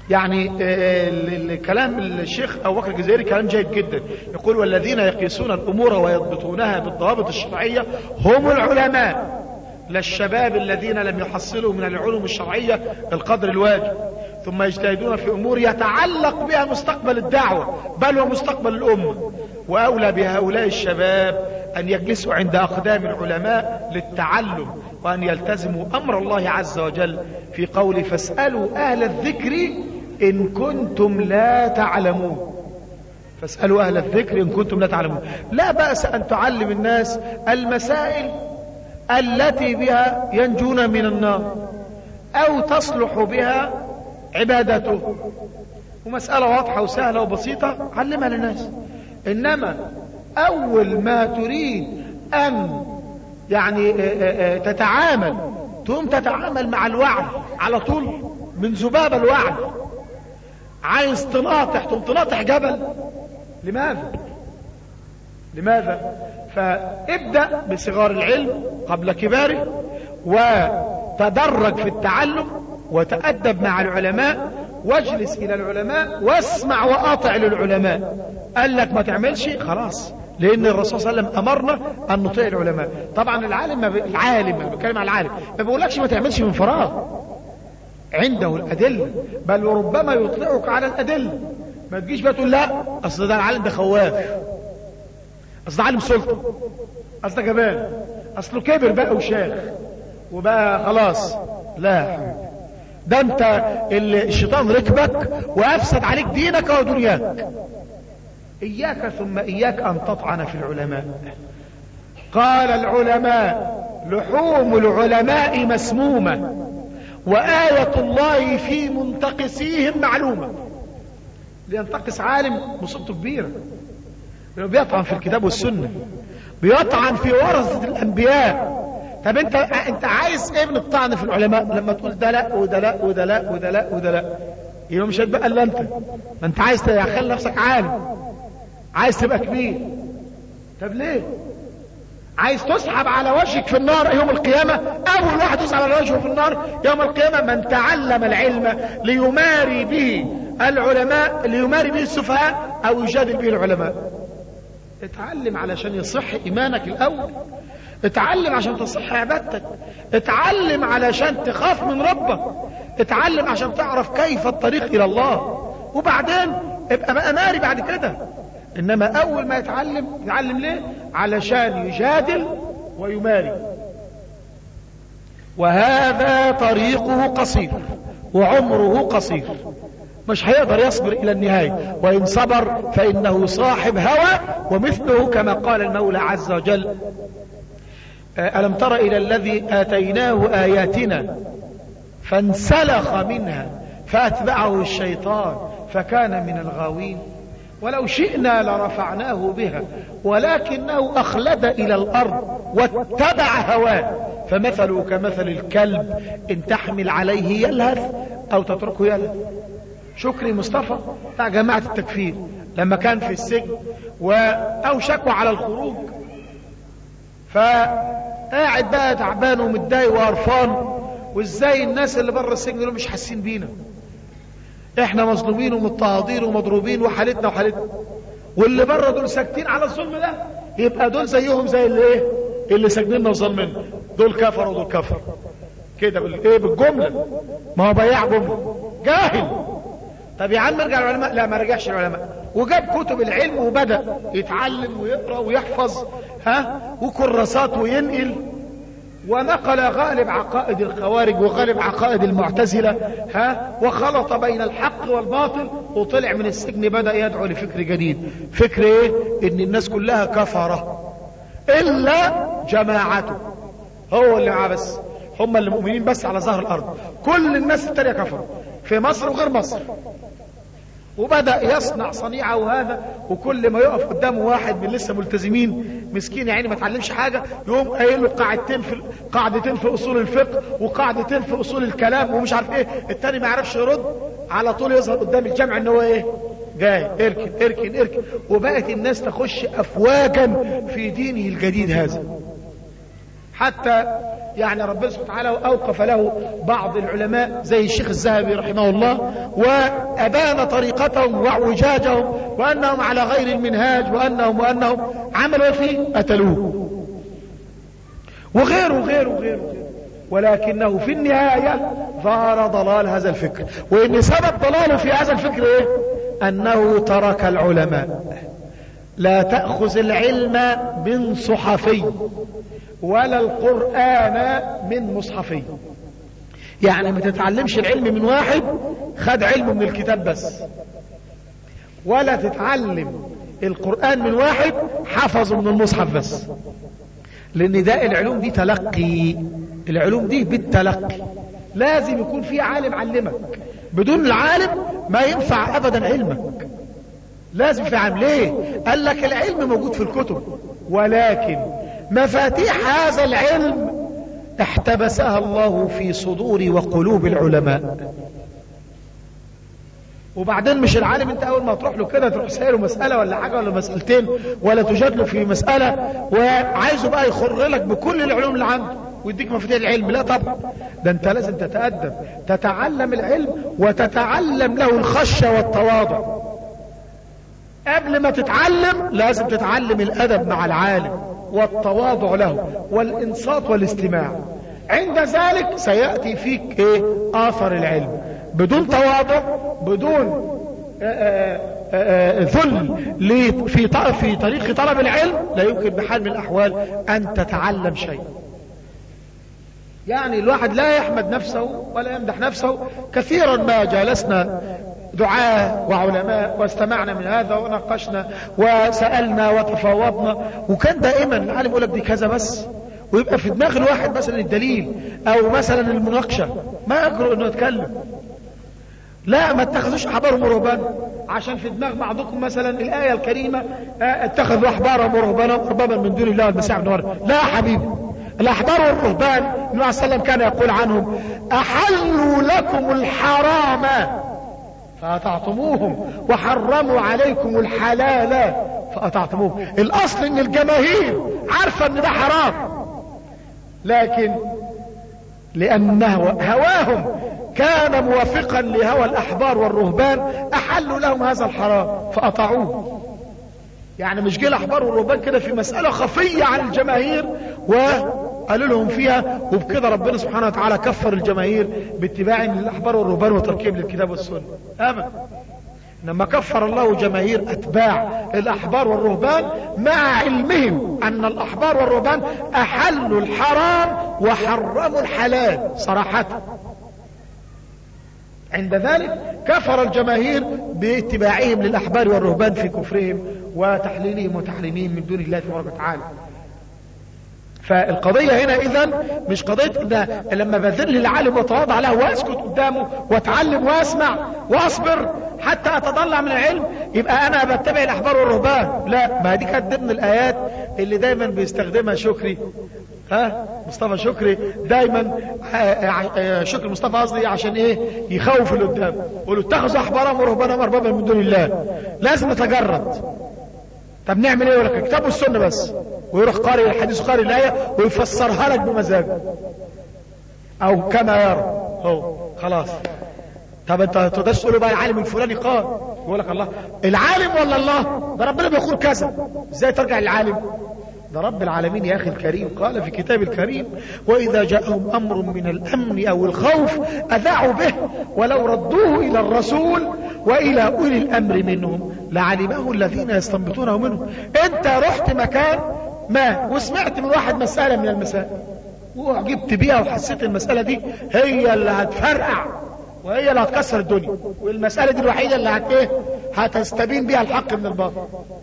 يعني الكلام الشيخ أبو بكر الجزائري كلام جيد جدا، يقول والذين يقيسون الأمور ويضبطونها بالضوابط الشرعية هم العلماء، لا الشباب الذين لم يحصلوا من العلوم الشرعية القدر الواجب، ثم يجتهدون في أمور يتعلق بها مستقبل الدعوة بل ومستقبل الأمة. وأولى بهؤلاء الشباب أن يجلسوا عند أقدام العلماء للتعلم، وأن يلتزموا أمر الله عز وجل في قول فاسألوا أهل الذكر إن كنتم لا تعلمون. فاسألوا أهل الذكر إن كنتم لا تعلمون. لا بأس أن تعلم الناس المسائل التي بها ينجون من النار أو تصلح بها عبادته، ومسألة واضحة وسهلة وبسيطة علمها للناس. إنما أول ما تريد أن يعني تتعامل مع الوعد على طول من ذباب الوعد، عايز تناطح جبل. لماذا؟ فابدأ بصغار العلم قبل كباره، وتدرج في التعلم، وتأدب مع العلماء، واجلس إلى العلماء واسمع وأطع للعلماء. قال لك ما تعملش خلاص، لأن الرسول صلى الله عليه وسلم أمرنا أن نطيع العلماء. طبعا العالم بتكلم عن العالم ما بيقولكش ما تعملش من فراغ، عنده الأدلة، بل وربما يطلعك على الأدلة. ما تجيش بقى تقول لا أصل ده العالم ده خواف، أصل ده عالم سلطة، أصل ده جبان، أصله كبر بقى وشاخ وبقى خلاص. لا، ده انت الشيطان ركبك وأفسد عليك دينك ودنياك. إياك ثم إياك أن تطعن في العلماء. قال العلماء لحوم العلماء مسمومة، وآية الله في منتقسيهم معلومة. لينتقص عالم مصيبته كبيرة، بيطعن في الكتاب والسنة، بيطعن في ورثة الأنبياء. طب انت عايز ايه من الطعن في العلماء لما تقول ده لا وده لا وده لا وده لا وده لا؟ يبقى مش هتبقى الا انت. ما انت عايز تخلي نفسك عالم، عايز تبقى كبير. طب ليه؟ عايز تسحب على وجهك في النار يوم القيامة؟ اول واحد يسحب على وجهه في النار يوم القيامة من تعلم العلم ليماري به العلماء، ليماري به السفهاء او يجادل به العلماء. اتعلم علشان يصح ايمانك الاول، اتعلم عشان تصح عبادتك، اتعلم علشان تخاف من ربك، اتعلم عشان تعرف كيف الطريق الى الله، وبعدين ابقى بقى ماري بعد كده. انما اول ما يتعلم ليه؟ علشان يجادل ويماري. وهذا طريقه قصير وعمره قصير، مش هيقدر يصبر الى النهاية، وان صبر فانه صاحب هوى. ومثله كما قال المولى عز وجل ألم تر إلى الذي آتيناه آياتنا فانسلخ منها فأتبعه الشيطان فكان من الغاوين ولو شئنا لرفعناه بها ولكنه أخلد إلى الأرض واتبع هواه فمثله كمثل الكلب إن تحمل عليه يلهث أو تتركه يلهث. شكري مصطفى بتاع جماعة التكفير لما كان في السجن وأوشكوا على الخروج، فقاعد بقى تعبان ومتضايق وقرفان، وازاي الناس اللي بره السجن دول مش حاسين بينا؟ احنا مظلومين ومضطهدين ومضروبين وحالتنا وحالتنا، واللي بره دول ساكتين على الظلم ده، يبقى دول زيهم زي اللي ايه؟ اللي ساجنيننا وظلمنا، دول كفر ودول كفر كده بالايه؟ بالجمله. ما هو بياع جمله جاهل. طب يا عم ارجع العلماء. لا، ما رجعش العلماء، وجاب كتب العلم وبدأ يتعلم ويقرأ ويحفظ وكراسات وينقل، ونقل غالب عقائد الخوارج وغالب عقائد المعتزلة وخلط بين الحق والباطل، وطلع من السجن بدأ يدعو لفكر جديد. فكر ايه؟ ان الناس كلها كفرة الا جماعته، هو اللي معاه بس، هم اللي مؤمنين بس على ظهر الارض، كل الناس التانية كفروا في مصر وغير مصر. وبدأ يصنع صنيعه هذا، وكل ما يقف قدامه واحد من لسه ملتزمين مسكين يعني ما تعلمش حاجة، يقوم قايل له قاعدتين في اصول الفقه وقاعدتين في اصول الكلام ومش عارف ايه، التاني ما يعرفش يرد، على طول يظهر قدام الجامع ان هو ايه؟ جاي اركن اركن اركن. وبقت الناس تخش افواجا في دينه الجديد هذا، حتى يعني ربنا سبحانه وتعالى أوقف له بعض العلماء زي الشيخ الذهبي رحمه الله وأبان طريقتهم واعوجاجهم وأنهم على غير المنهاج وأنهم عملوا فيه قتلوه وغيره ولكنه في النهاية ظهر ضلال هذا الفكر. وإن سبب ضلاله في هذا الفكر إيه؟ أنه ترك العلماء. لا تأخذ العلم من صحفي ولا القرآن من مصحفي. يعني ما تتعلمش العلم من واحد خد علمه من الكتاب بس، ولا تتعلم القرآن من واحد حفظه من المصحف بس، لأن ده العلوم دي تلقي، العلوم دي بالتلقي. لازم يكون في عالم علمك، بدون العالم ما ينفع أبدا علمك. لازم في عالم. ليه؟ قال لك العلم موجود في الكتب، ولكن مفاتيح هذا العلم احتبسها الله في صدور وقلوب العلماء. وبعدين مش العالم انت اول ما تروح له كده تروح سائله مسألة ولا حاجة ولا مسألتين ولا تجادله في مسألة وعايزه بقى يخر لك بكل العلوم اللي عنده ويديك مفاتيح العلم. لا طبعا، ده انت لازم تتأدب، تتعلم العلم وتتعلم له الخشية والتواضع. قبل ما تتعلم لازم تتعلم الأدب مع العالم والتواضع له والإنصات والاستماع. عند ذلك سيأتي فيك ايه؟ آثر العلم. بدون تواضع، بدون ذل في طريق طلب العلم، لا يمكن بحال من الأحوال أن تتعلم شيء. يعني الواحد لا يحمد نفسه ولا يمدح نفسه. كثيرا ما جالسنا دعاة وعلماء واستمعنا من هذا وناقشنا وسألنا وتفاوضنا، وكان دائما العالم يقول لك دي كذا بس، ويبقى في دماغ الواحد مثلا الدليل او مثلا المناقشة، ما يجرؤ انه يتكلم. لا، ما اتخذوش احبارهم ورهبان عشان في دماغ بعضكم مثلا الآية الكريمة اتخذوا احبارهم ورهبانهم اربابا من دون الله والمسيح ابن مريم. لا يا حبيبي، الاحبار والرهبان النبي صلى الله عليه وسلم كان يقول عنهم احلوا لكم الحرام فأطعتموهم وحرموا عليكم الحلال فأطعتموهم. الأصل ان الجماهير عارفة ان ده حرام، لكن لأن هواهم كان موافقا لهوى الأحبار والرهبان أحلوا لهم هذا الحرام فأطاعوه. يعني مش جه الأحبار والرهبان كده في مسألة خفية عن الجماهير وقالوا لهم فيها، وبكده ربنا سبحانه وتعالى كفر الجماهير باتباعهم للأحبار والرهبان وتركهم للكتاب والسنة. أبدا، لما كفر الله جماهير أتباع الأحبار والرهبان مع علمهم أن الأحبار والرهبان أحلوا الحرام وحرموا الحلال صراحة. عند ذلك كفر الجماهير باتباعهم للأحبار والرهبان في كفرهم وتحليلهم وتحريمهم من دون الله تبارك وتعالى. فالقضية هنا إذن مش قضية إن لما بذل العالم وتواضع له واسكت قدامه واتعلم واسمع واصبر حتى أتضلع من العلم يبقى أنا بتبع الأحبار والرهبان. لا، ما دي كانت ضمن الآيات اللي دايما بيستخدمها شكري، مصطفى شكري دايما، شكري مصطفى قصدي، عشان ايه؟ يخوف اللي قدام، يقولوا اتخذوا احبارهم ورهبانهم اربابا من دون الله. لازم نتجرد. طب نعمل ايه؟ ولا كتاب والسنه بس، ويروح قارئ الحديث وقارئ الايه ويفسرها لك بمزاجه او كما يرى هو، خلاص. طب انت تقدرش تقول بقى العالم الفلاني قال، يقول لك الله العالم ولا الله؟ ده ربنا بيقول كذا، ازاي ترجع للعالم؟ ده رب العالمين يا أخي الكريم قال في كتاب الكريم وإذا جاءهم أمر من الأمن أو الخوف أذاعوا به ولو ردوه إلى الرسول وإلى أولي الأمر منهم لعلمه الذين يستنبطونه منهم. أنت رحت مكان ما وسمعت من واحد مسألة من المسائل وعجبت بيها وحسيت المسألة دي هي اللي هتفرقع وهي اللي هتكسر الدنيا، والمسألة دي الوحيدة اللي هتستبين بيها الحق من الباطل.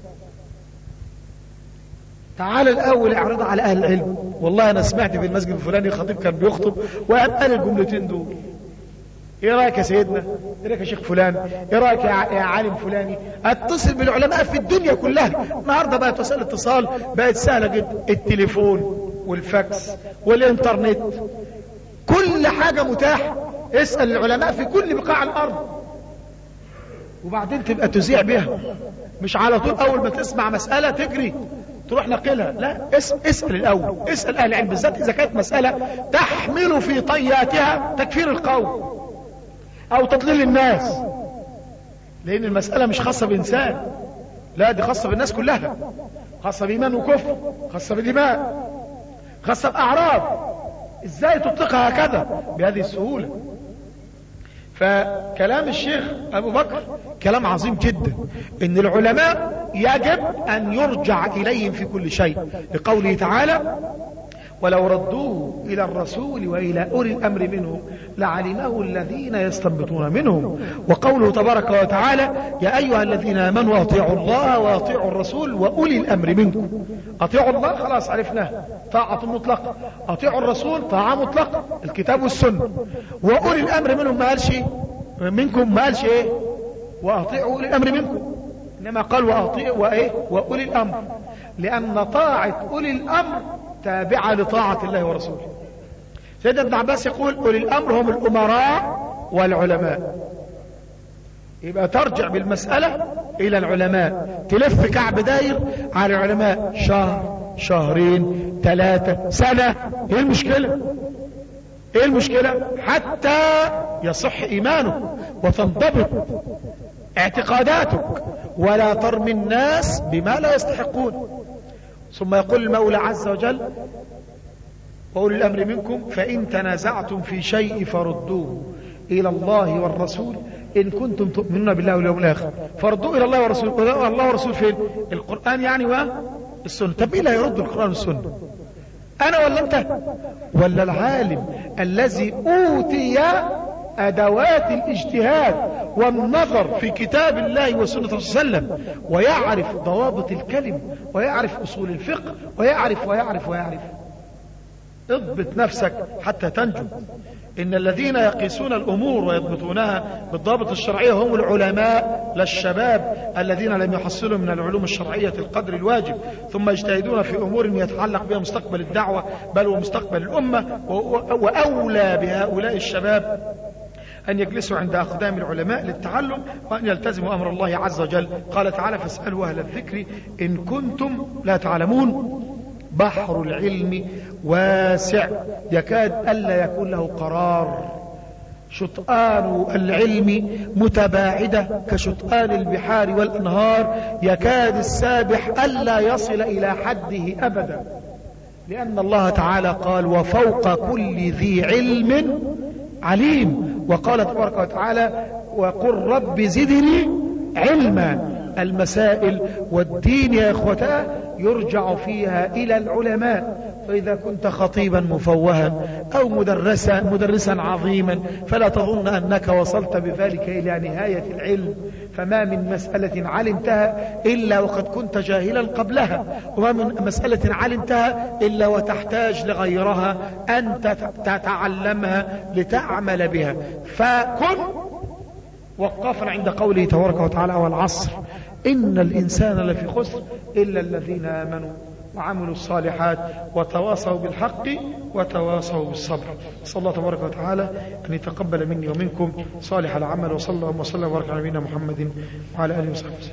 تعال الأول اعرض على أهل العلم. والله أنا سمعت في المسجد الفلاني خطيب كان بيخطب وقال الجملتين دول، ايه رأيك يا سيدنا؟ ايه رأيك يا شيخ فلان؟ ايه رأيك يا عالم فلاني؟ اتصل بالعلماء في الدنيا كلها. النهاردة بقت وسائل الاتصال بقت سهلة جدا، التليفون والفاكس والانترنت، كل حاجة متاحة. اسأل العلماء في كل بقاع الأرض وبعدين تبقى تذيع بها، مش على طول أول ما تسمع مسألة تجري تروح نقلها، لا، اسأل الأول، اسأل أهل العلم، بالذات إذا كانت مسألة تحمل في طياتها تكفير القوم أو تضليل الناس، لأن المسألة مش خاصة بإنسان، لا، دي خاصة بالناس كلها، خاصة بإيمان وكفر، خاصة بالدماء، خاصة بأعراض. إزاي تطلقها هكذا بهذه السهولة؟ فكلام الشيخ أبو بكر كلام عظيم جدا، إن العلماء يجب أن يرجع إليهم في كل شيء، لقوله تعالى: ولو ردوه إلى الرسول وإلى أولي الأمر منهم لعلمه الذين يستنبطون منهم. وقوله تبارك وتعالى: يا أيها الذين آمنوا أطيعوا الله وأطيعوا الرسول وأولي الأمر منكم. أطيعوا الله خلاص عرفناه، طاعة مطلقة. أطيعوا الرسول طاعة مطلقة، الكتاب والسنة. وأولي الأمر منهم ما قالش منكم، ما قالش إيه وأطيعوا أولي الأمر منكم، إنما قال وأولي الأمر، لأن طاعة أولي الأمر تابعة لطاعة الله ورسوله. سيدنا ابن عباس يقول: أولي الأمر هم الأمراء والعلماء. يبقى ترجع بالمسألة إلى العلماء، تلف كعب داير على العلماء شهر، شهرين، 3 سنة. ايه المشكلة؟ ايه المشكلة؟ حتى يصح إيمانك وتنضبط اعتقاداتك، ولا ترمي الناس بما لا يستحقون. ثم يقول المولى عز وجل: وأولي الأمر منكم فإن تنازعتم في شيء فردوه إلى الله والرسول إن كنتم تؤمنون بالله واليوم الآخر. فردوه إلى الله والرسول. الله والرسول فين؟ القرآن يعني والسنة. طب إيه اللي هيرد القرآن والسنة؟ أنا ولا أنت ولا العالم الذي أوتي أدوات الاجتهاد والنظر في كتاب الله وسنة رسول صلى الله عليه وسلم، ويعرف ضوابط الكلم، ويعرف أصول الفقه، ويعرف. اضبط نفسك حتى تنجو. إن الذين يقيسون الأمور ويضبطونها بالضابط الشرعية هم العلماء، لا الشباب الذين لم يحصلوا من العلوم الشرعية القدر الواجب، ثم يجتهدون في أمور يتعلق بها مستقبل الدعوة بل ومستقبل الأمة. وأولى بهؤلاء الشباب أن يجلسوا عند أقدام العلماء للتعلم، وأن يلتزموا أمر الله عز وجل. قال تعالى: فاسألوا أهل الذكر إن كنتم لا تعلمون. بحر العلم واسع يكاد ألا يكون له قرار، شطآن العلم متباعدة كشطآن البحار والأنهار، يكاد السابح ألا يصل إلى حده أبدا، لأن الله تعالى قال: وفوق كل ذي علم عليم. وقال تبارك وتعالى: وقل رب زدني علما. المسائل والدين يا إخوتاه يرجع فيها إلى العلماء. فإذا كنت خطيبا مفوها أو مدرسا عظيما فلا تظن أنك وصلت بذلك إلى نهاية العلم، فما من مسألة علمتها إلا وقد كنت جاهلا قبلها، وما من مسألة علمتها إلا وتحتاج لغيرها أن تتعلمها لتعمل بها. فكن وقفنا عند قوله تبارك وتعالى: والعصر إن الإنسان لفي خسر إلا الذين آمنوا وعملوا الصالحات وتواصوا بالحق وتواصوا بالصبر. صلى الله تبارك وتعالى أن يتقبل مني ومنكم صالح العمل، وصلى الله وسلم وبارك على نبينا محمد وعلى آله وصحبه وسلم.